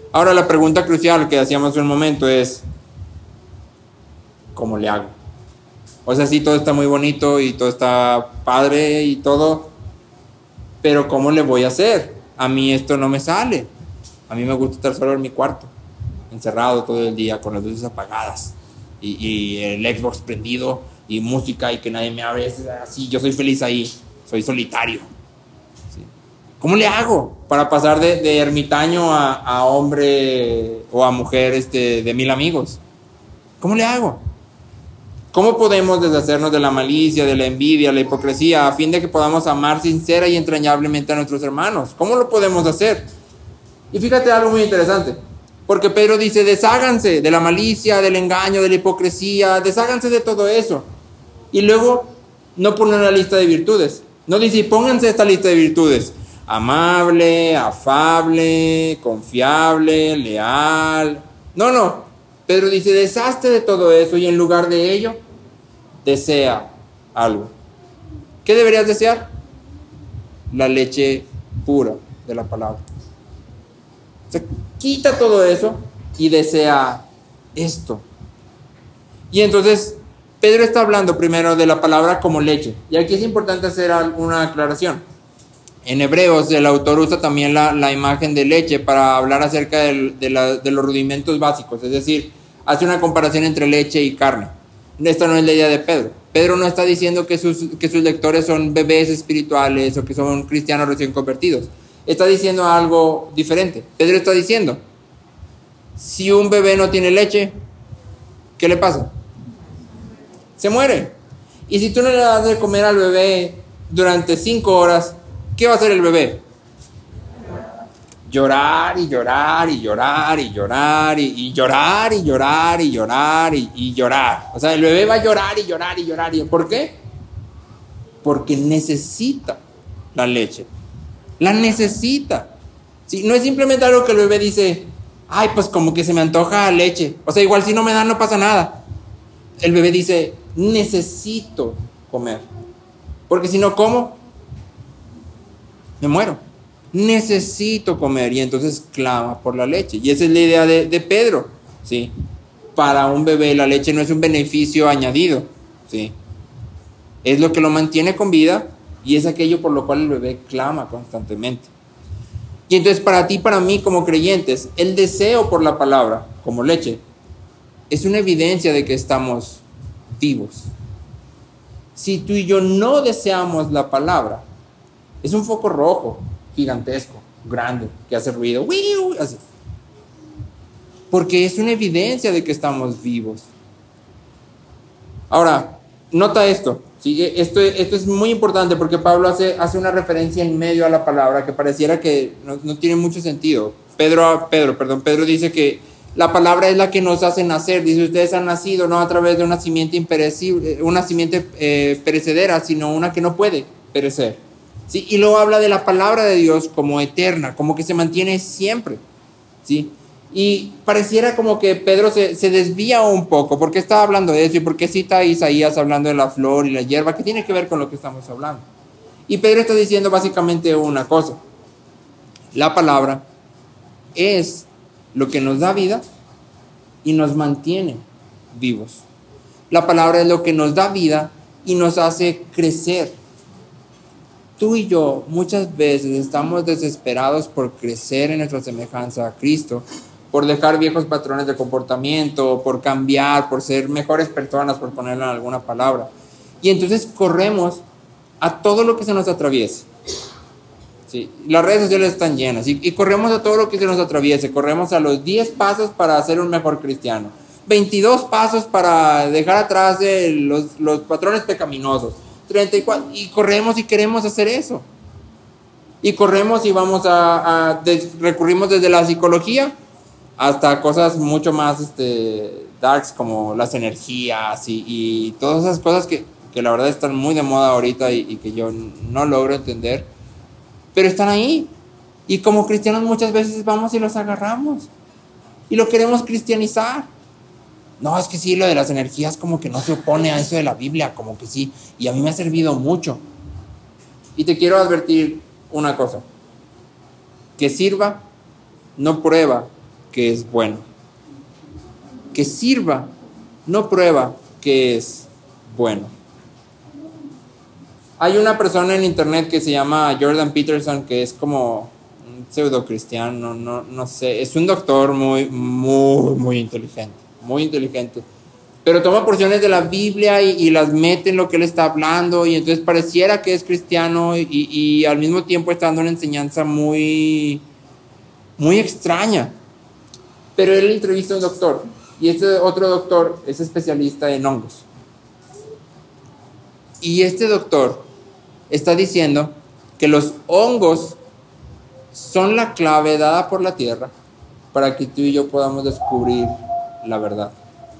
Ahora la pregunta crucial que hacíamos hace un momento es, ¿cómo le hago? O sea, sí, todo está muy bonito y todo está padre y todo, pero ¿cómo le voy a hacer? A mí esto no me sale. A mí me gusta estar solo en mi cuarto, encerrado todo el día con las luces apagadas y, y el Xbox prendido y música y que nadie me hable. Es así, yo soy feliz ahí, soy solitario. ¿Sí? ¿Cómo le hago para pasar de, de ermitaño a, a hombre o a mujer este, de mil amigos? ¿Cómo le hago? ¿Cómo podemos deshacernos de la malicia, de la envidia, la hipocresía, a fin de que podamos amar sincera y entrañablemente a nuestros hermanos? ¿Cómo lo podemos hacer? Y fíjate algo muy interesante, porque Pedro dice, desháganse de la malicia, del engaño, de la hipocresía, desháganse de todo eso. Y luego no pone una lista de virtudes. No dice, pónganse esta lista de virtudes: amable, afable, confiable, leal. No, no. Pedro dice, deshazte de todo eso y en lugar de ello, desea algo. ¿Qué deberías desear? La leche pura de la palabra. O sea, quita todo eso y desea esto. Y entonces, Pedro está hablando primero de la palabra como leche. Y aquí es importante hacer una aclaración. En Hebreos, el autor usa también la, la imagen de leche para hablar acerca de, de, la, de los rudimentos básicos. Es decir, hace una comparación entre leche y carne. Esta no es la idea de Pedro. Pedro no está diciendo que sus, que sus lectores son bebés espirituales o que son cristianos recién convertidos. Está diciendo algo diferente. Pedro está diciendo, si un bebé no tiene leche, ¿qué le pasa? Se muere. Y si tú no le das de comer al bebé durante cinco horas, ¿qué va a hacer el bebé? Llorar y llorar y llorar y llorar y, y llorar y llorar y llorar y, y llorar. O sea, el bebé va a llorar y llorar y llorar. ¿Y por qué? Porque necesita la leche. La necesita. ¿Sí? No es simplemente algo que el bebé dice, ay, pues como que se me antoja leche. O sea, igual si no me dan no pasa nada. El bebé dice, necesito comer. Porque si no como, me muero. Necesito comer. Y entonces clama por la leche. Y esa es la idea de, de Pedro. ¿Sí? Para un bebé la leche no es un beneficio añadido. ¿Sí? Es lo que lo mantiene con vida. Y es aquello por lo cual el bebé clama constantemente. Y entonces para ti, para mí como creyentes, el deseo por la palabra, como leche, es una evidencia de que estamos vivos. Si tú y yo no deseamos la palabra, es un foco rojo, gigantesco, grande, que hace ruido, así. Porque es una evidencia de que estamos vivos. Ahora, nota esto. ¿Sí? Esto, esto es muy importante porque Pablo hace, hace una referencia en medio a la palabra que pareciera que no, no tiene mucho sentido. Pedro, Pedro, perdón, Pedro dice que la palabra es la que nos hace nacer. Dice, ustedes han nacido no a través de una simiente imperecible, una simiente eh, perecedera, sino una que no puede perecer. ¿Sí? Y luego habla de la palabra de Dios como eterna, como que se mantiene siempre. ¿Sí? Y pareciera como que Pedro se, se desvía un poco. ¿Por qué está hablando de eso? ¿Y por qué cita a Isaías hablando de la flor y la hierba? ¿Qué tiene que ver con lo que estamos hablando? Y Pedro está diciendo básicamente una cosa. La palabra es lo que nos da vida y nos mantiene vivos. La palabra es lo que nos da vida y nos hace crecer. Tú y yo muchas veces estamos desesperados por crecer en nuestra semejanza a Cristo, por dejar viejos patrones de comportamiento, por cambiar, por ser mejores personas, por ponerlo en alguna palabra. Y entonces corremos a todo lo que se nos atraviese. Sí, las redes sociales están llenas y, y corremos a todo lo que se nos atraviese. Corremos a los diez pasos para ser un mejor cristiano, veintidós pasos para dejar atrás de los, los patrones pecaminosos, treinta y cuatro, y corremos y queremos hacer eso. Y corremos y vamos a, a des, recurrimos desde la psicología hasta cosas mucho más este, darks como las energías y, y todas esas cosas que, que la verdad están muy de moda ahorita y, y que yo no logro entender, pero están ahí. Y como cristianos muchas veces vamos y los agarramos y lo queremos cristianizar. No, es que sí, lo de las energías como que no se opone a eso de la Biblia, como que sí, y a mí me ha servido mucho. Y te quiero advertir una cosa, que sirva no prueba que es bueno. Que sirva, no prueba que es bueno. Hay una persona en internet que se llama Jordan Peterson, que es como un pseudo cristiano, no, no sé, es un doctor muy, muy, muy inteligente, muy inteligente. Pero toma porciones de la Biblia y, y las mete en lo que él está hablando, y entonces pareciera que es cristiano y, y al mismo tiempo está dando una enseñanza muy, muy extraña. Pero él entrevista a un doctor, y este otro doctor es especialista en hongos. Y este doctor está diciendo que los hongos son la clave dada por la tierra para que tú y yo podamos descubrir la verdad.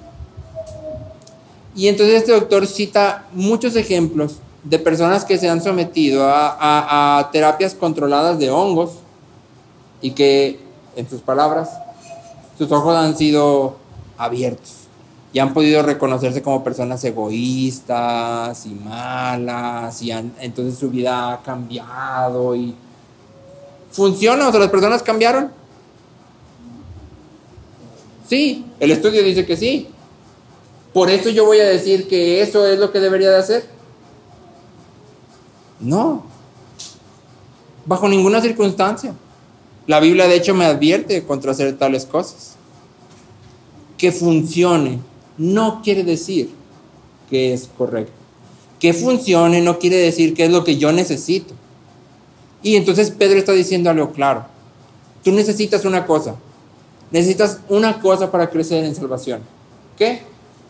Y entonces este doctor cita muchos ejemplos de personas que se han sometido a, a, a terapias controladas de hongos y que, en sus palabras, sus ojos han sido abiertos y han podido reconocerse como personas egoístas y malas, y han, entonces su vida ha cambiado y funciona. O sea, las personas cambiaron. Sí, el estudio dice que sí. Por eso yo voy a decir que eso es lo que debería de hacer. No, bajo ninguna circunstancia. La Biblia de hecho me advierte contra hacer tales cosas. Que funcione no quiere decir que es correcto. Que funcione no quiere decir que es lo que yo necesito. Y entonces Pedro está diciendo algo claro. Tú necesitas una cosa. Necesitas una cosa para crecer en salvación. ¿Qué?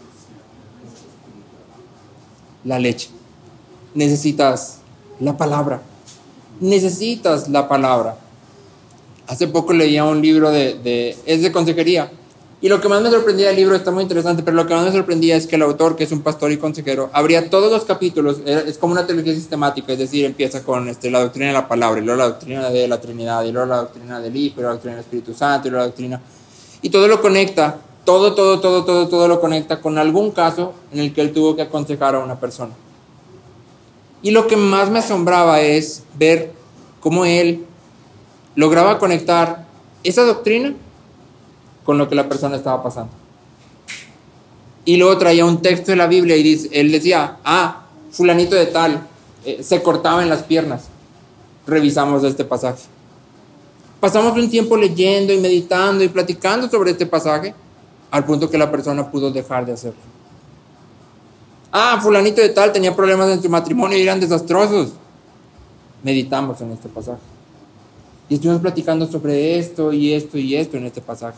La leche. Necesitas la palabra. Necesitas la palabra. Hace poco leía un libro de, de es de consejería. Y lo que más me sorprendía del libro, está muy interesante, pero lo que más me sorprendía es que el autor, que es un pastor y consejero, abría todos los capítulos, es como una teología sistemática, es decir, empieza con este, la doctrina de la palabra, y luego la doctrina de la Trinidad, y luego la doctrina del Hijo, y luego la doctrina del Espíritu Santo, y luego la doctrina... Y todo lo conecta, todo, todo, todo, todo, todo lo conecta con algún caso en el que él tuvo que aconsejar a una persona. Y lo que más me asombraba es ver cómo él lograba conectar esa doctrina con lo que la persona estaba pasando. Y luego traía un texto de la Biblia y dice, él decía, ah, fulanito de tal, eh, se cortaba en las piernas. Revisamos este pasaje. Pasamos un tiempo leyendo y meditando y platicando sobre este pasaje, al punto que la persona pudo dejar de hacerlo. Ah, fulanito de tal tenía problemas en su matrimonio y eran desastrosos. Meditamos en este pasaje. Y estuvimos platicando sobre esto y esto y esto en este pasaje.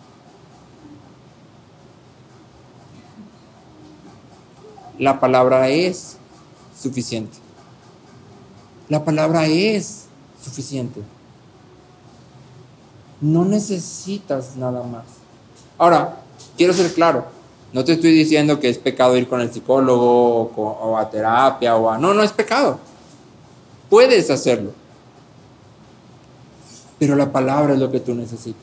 La palabra es suficiente. La palabra es suficiente. No necesitas nada más. Ahora, quiero ser claro. No te estoy diciendo que es pecado ir con el psicólogo o, con, o a terapia o a... No, no es pecado. Puedes hacerlo. Pero la palabra es lo que tú necesitas.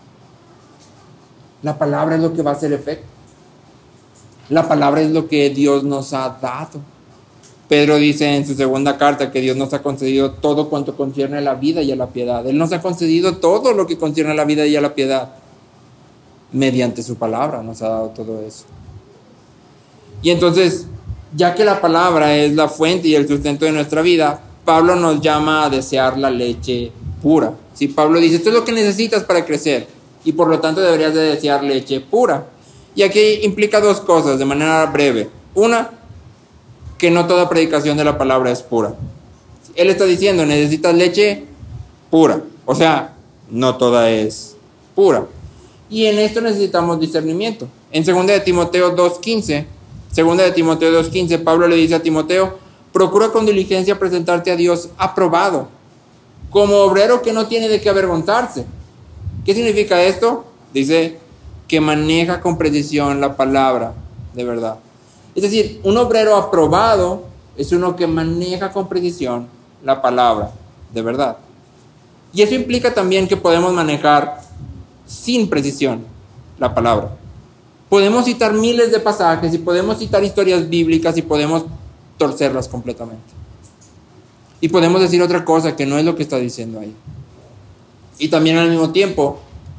La palabra es lo que va a hacer efecto. La palabra es lo que Dios nos ha dado. Pedro dice en su segunda carta que Dios nos ha concedido todo cuanto concierne a la vida y a la piedad. Él nos ha concedido todo lo que concierne a la vida y a la piedad. Mediante su palabra nos ha dado todo eso. Y entonces, ya que la palabra es la fuente y el sustento de nuestra vida, Pablo nos llama a desear la leche pura. ¿Sí? Pablo dice, esto es lo que necesitas para crecer y por lo tanto deberías de desear leche pura. Y aquí implica dos cosas de manera breve. Una, que no toda predicación de la palabra es pura. Él está diciendo, necesitas leche pura. O sea, no toda es pura. Y en esto necesitamos discernimiento. En segunda de Timoteo dos quince, segunda de Timoteo dos quince, Pablo le dice a Timoteo, procura con diligencia presentarte a Dios aprobado, como obrero que no tiene de qué avergonzarse. ¿Qué significa esto? Dice que maneja con precisión la palabra de verdad. Es decir, un obrero aprobado es uno que maneja con precisión la palabra de verdad. Y eso implica también que podemos manejar sin precisión la palabra. Podemos citar miles de pasajes y podemos citar historias bíblicas y podemos torcerlas completamente. Y podemos decir otra cosa que no es lo que está diciendo ahí. Y también al mismo tiempo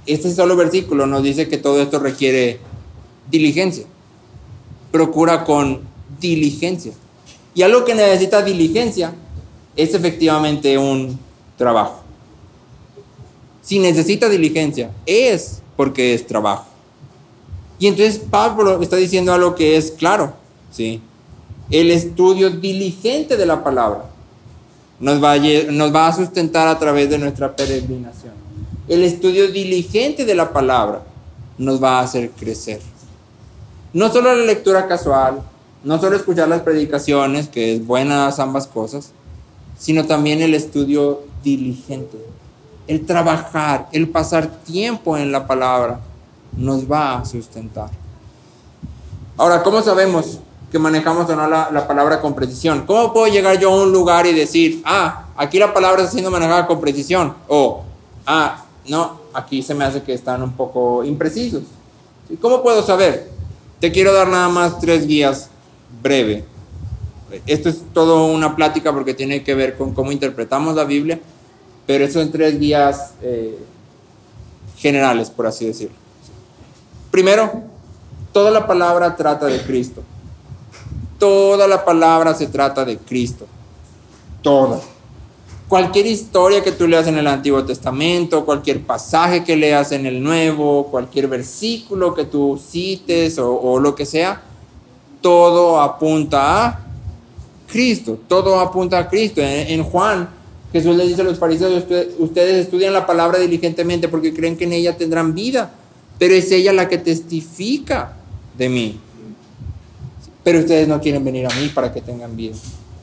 este solo versículo nos dice que todo esto requiere diligencia. Procura con diligencia. Y algo que necesita diligencia es efectivamente un trabajo. Si necesita diligencia, es porque es trabajo. Y entonces Pablo está diciendo algo que es claro, ¿sí? El estudio diligente de la palabra nos va a, nos va a sustentar a través de nuestra peregrinación. El estudio diligente de la palabra nos va a hacer crecer. No solo la lectura casual, no solo escuchar las predicaciones, que es buenas ambas cosas, sino también el estudio diligente. El trabajar, el pasar tiempo en la palabra nos va a sustentar. Ahora, ¿cómo sabemos que manejamos o no la, la palabra con precisión? ¿Cómo puedo llegar yo a un lugar y decir, ah, aquí la palabra está siendo manejada con precisión? O, ah, no, aquí se me hace que están un poco imprecisos. ¿Cómo puedo saber? Te quiero dar nada más tres guías breve. Esto es todo una plática porque tiene que ver con cómo interpretamos la Biblia, pero eso en tres guías eh, generales, por así decirlo. Primero, toda la palabra trata de Cristo. Toda la palabra se trata de Cristo. Toda. Cualquier historia que tú leas en el Antiguo Testamento, cualquier pasaje que leas en el Nuevo, cualquier versículo que tú cites o, o lo que sea, todo apunta a Cristo. Todo apunta a Cristo. En, en Juan, Jesús les dice a los fariseos, ustedes, ustedes estudian la palabra diligentemente porque creen que en ella tendrán vida, pero es ella la que testifica de mí. Pero ustedes no quieren venir a mí para que tengan vida.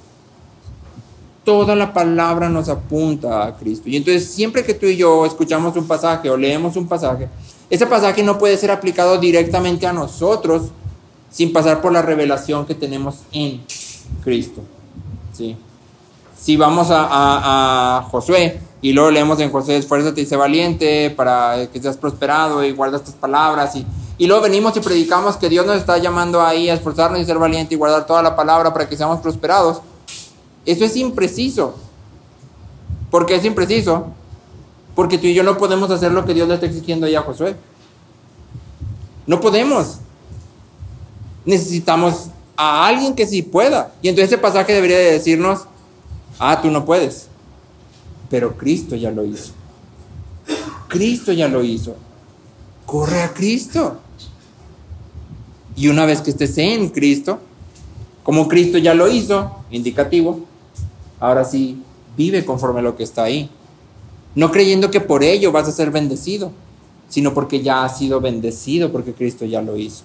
Toda la palabra nos apunta a Cristo. Y entonces siempre que tú y yo escuchamos un pasaje o leemos un pasaje, ese pasaje no puede ser aplicado directamente a nosotros sin pasar por la revelación que tenemos en Cristo. ¿Sí? Si vamos a, a, a Josué y luego leemos en Josué, esfuérzate y sé valiente para que seas prosperado y guarda estas palabras, y, y luego venimos y predicamos que Dios nos está llamando ahí a esforzarnos y ser valiente y guardar toda la palabra para que seamos prosperados. Eso es impreciso. ¿Por qué es impreciso? Porque tú y yo no podemos hacer lo que Dios le está exigiendo ahí a Josué. No podemos. Necesitamos a alguien que sí pueda. Y entonces ese pasaje debería de decirnos, ah, tú no puedes. Pero Cristo ya lo hizo. Cristo ya lo hizo. Corre a Cristo. Y una vez que estés en Cristo, como Cristo ya lo hizo, indicativo, ahora sí, vive conforme a lo que está ahí. No creyendo que por ello vas a ser bendecido, sino porque ya has sido bendecido, porque Cristo ya lo hizo.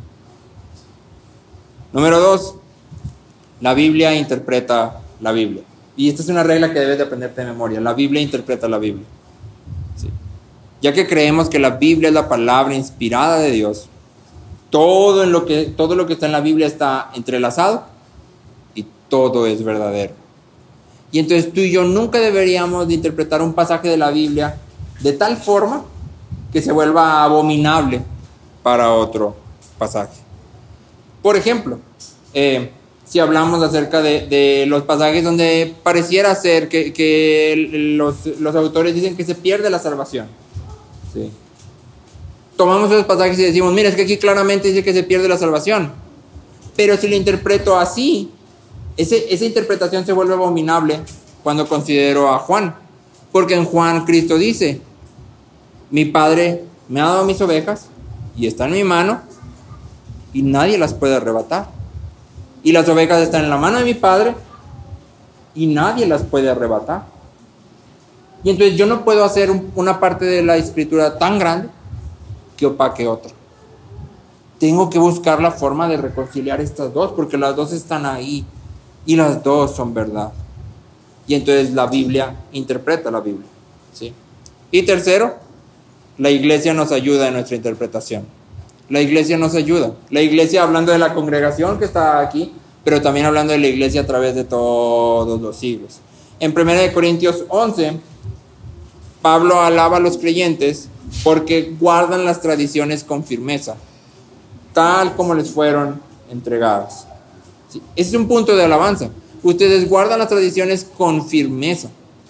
Número dos, la Biblia interpreta la Biblia. Y esta es una regla que debes de aprenderte de memoria. La Biblia interpreta la Biblia. ¿Sí? Ya que creemos que la Biblia es la palabra inspirada de Dios, todo, en lo que, todo lo que está en la Biblia está entrelazado y todo es verdadero. Y entonces tú y yo nunca deberíamos de interpretar un pasaje de la Biblia de tal forma que se vuelva abominable para otro pasaje. Por ejemplo, eh, si hablamos acerca de, de los pasajes donde pareciera ser que, que los, los autores dicen que se pierde la salvación. Sí. Tomamos esos pasajes y decimos, mira, es que aquí claramente dice que se pierde la salvación. Pero si lo interpreto así, ese, esa interpretación se vuelve abominable cuando considero a Juan. Porque en Juan Cristo dice, mi Padre me ha dado mis ovejas y están en mi mano y nadie las puede arrebatar. Y las ovejas están en la mano de mi Padre y nadie las puede arrebatar. Y entonces yo no puedo hacer un, una parte de la escritura tan grande que opaque otra. Tengo que buscar la forma de reconciliar estas dos, porque las dos están ahí y las dos son verdad. Y entonces la Biblia interpreta la Biblia. ¿Sí? Y tercero, la iglesia nos ayuda en nuestra interpretación. La iglesia nos ayuda. La iglesia, hablando de la congregación que está aquí, pero también hablando de la iglesia a través de todos los siglos. En primera de Corintios once, Pablo alaba a los creyentes porque guardan las tradiciones con firmeza, tal como les fueron entregadas. ¿Sí? Ese es un punto de alabanza. Ustedes guardan las tradiciones con firmeza.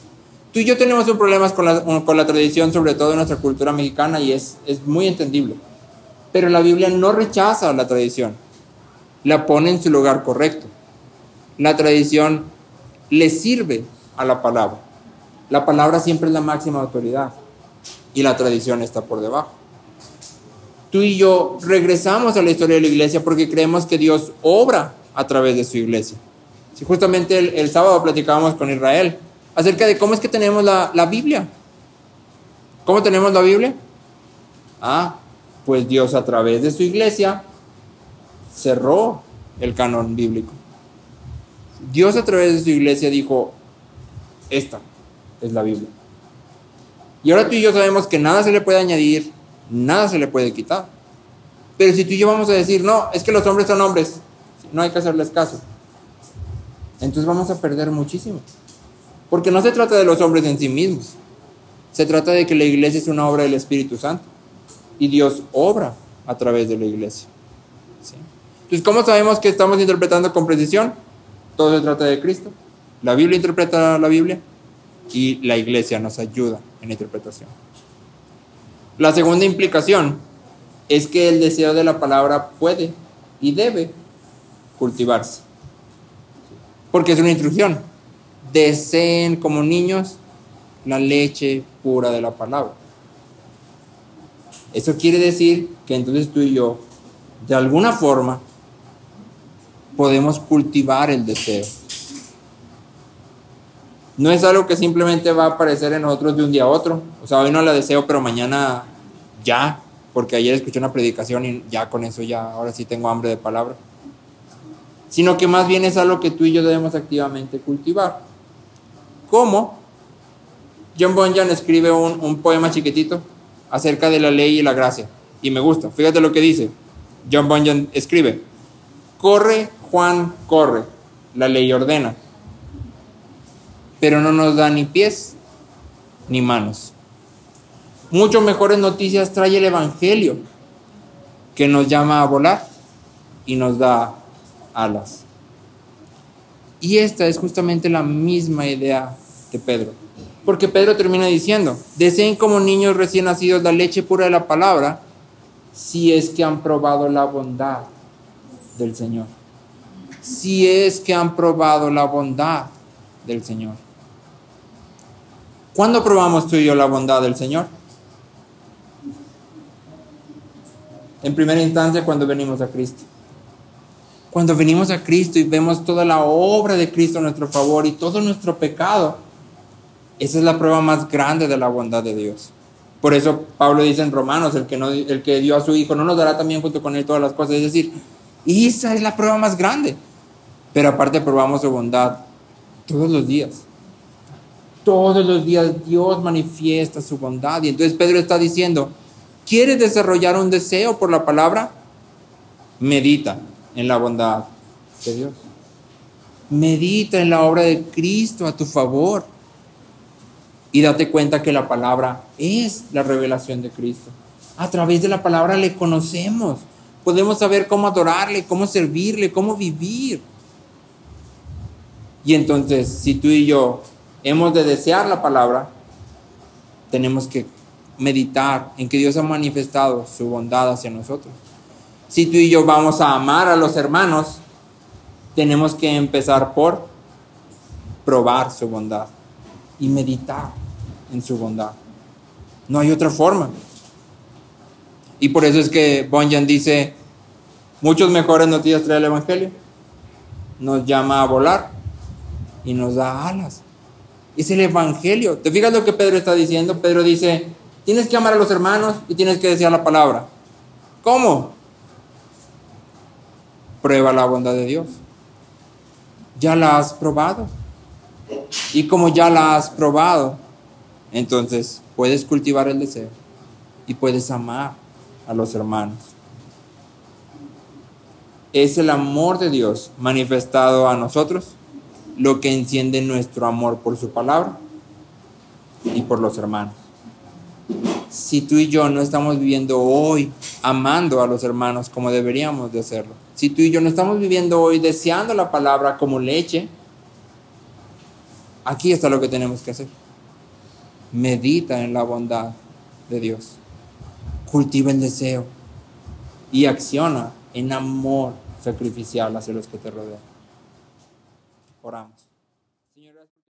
Tú y yo tenemos un problema con la, con la tradición, sobre todo en nuestra cultura mexicana, y es, es muy entendible. Pero la Biblia no rechaza la tradición, la pone en su lugar correcto. La tradición le sirve a la palabra. La palabra siempre es la máxima autoridad y la tradición está por debajo. Tú y yo regresamos a la historia de la iglesia porque creemos que Dios obra a través de su iglesia. Si justamente el, el sábado platicábamos con Israel acerca de cómo es que tenemos la, la Biblia. ¿Cómo tenemos la Biblia? Ah, pues Dios a través de su iglesia cerró el canon bíblico. Dios a través de su iglesia dijo, esta es la Biblia. Y ahora tú y yo sabemos que nada se le puede añadir, nada se le puede quitar. Pero si tú y yo vamos a decir, no, es que los hombres son hombres, no hay que hacerles caso, entonces vamos a perder muchísimo. Porque no se trata de los hombres en sí mismos, se trata de que la iglesia es una obra del Espíritu Santo y Dios obra a través de la iglesia. ¿Sí? Entonces, ¿cómo sabemos que estamos interpretando con precisión? Todo se trata de Cristo. La Biblia interpreta la Biblia y la iglesia nos ayuda en la interpretación. La segunda implicación es que el deseo de la palabra puede y debe cultivarse. Porque es una instrucción. Deseen como niños la leche pura de la palabra. Eso quiere decir que entonces tú y yo, de alguna forma, podemos cultivar el deseo. No es algo que simplemente va a aparecer en nosotros de un día a otro. O sea, hoy no la deseo, pero mañana ya, porque ayer escuché una predicación y ya con eso ya, ahora sí tengo hambre de palabra. Sino que más bien es algo que tú y yo debemos activamente cultivar. ¿Cómo? John Bunyan escribe un, un poema chiquitito acerca de la ley y la gracia. Y me gusta. Fíjate lo que dice. John Bunyan escribe: corre, Juan, corre. La ley ordena, pero no nos da ni pies ni manos. Mucho mejores noticias trae el Evangelio, que nos llama a volar y nos da alas. Y esta es justamente la misma idea de Pedro. Porque Pedro termina diciendo: deseen como niños recién nacidos la leche pura de la palabra, si es que han probado la bondad del Señor. Si es que han probado la bondad del Señor. ¿Cuándo probamos tú y yo la bondad del Señor? En primera instancia, cuando venimos a Cristo. Cuando venimos a Cristo y vemos toda la obra de Cristo a nuestro favor y todo nuestro pecado, esa es la prueba más grande de la bondad de Dios. Por eso Pablo dice en Romanos: el que, no, el que dio a su Hijo no nos dará también junto con él todas las cosas. Es decir, esa es la prueba más grande. Pero aparte probamos su bondad todos los días. Todos los días Dios manifiesta su bondad. Y entonces Pedro está diciendo: ¿quieres desarrollar un deseo por la palabra? Medita en la bondad de Dios. Medita en la obra de Cristo a tu favor. Y date cuenta que la palabra es la revelación de Cristo. A través de la palabra le conocemos. Podemos saber cómo adorarle, cómo servirle, cómo vivir. Y entonces, si tú y yo hemos de desear la palabra, tenemos que meditar en que Dios ha manifestado su bondad hacia nosotros. Si tú y yo vamos a amar a los hermanos, tenemos que empezar por probar su bondad y meditar en su bondad. No hay otra forma. Y por eso es que Bunyan dice: muchos mejores noticias trae el Evangelio. Nos llama a volar y nos da alas. Es el Evangelio. ¿Te fijas lo que Pedro está diciendo? Pedro dice: tienes que amar a los hermanos y tienes que desear la palabra. ¿Cómo? Prueba la bondad de Dios. Ya la has probado. Y como ya la has probado, entonces puedes cultivar el deseo y puedes amar a los hermanos. Es el amor de Dios manifestado a nosotros lo que enciende nuestro amor por su palabra y por los hermanos. Si tú y yo no estamos viviendo hoy amando a los hermanos como deberíamos de hacerlo, si tú y yo no estamos viviendo hoy deseando la palabra como leche, aquí está lo que tenemos que hacer. medita en la bondad de Dios, cultiva el deseo y acciona en amor sacrificial hacia los que te rodean. Oramos.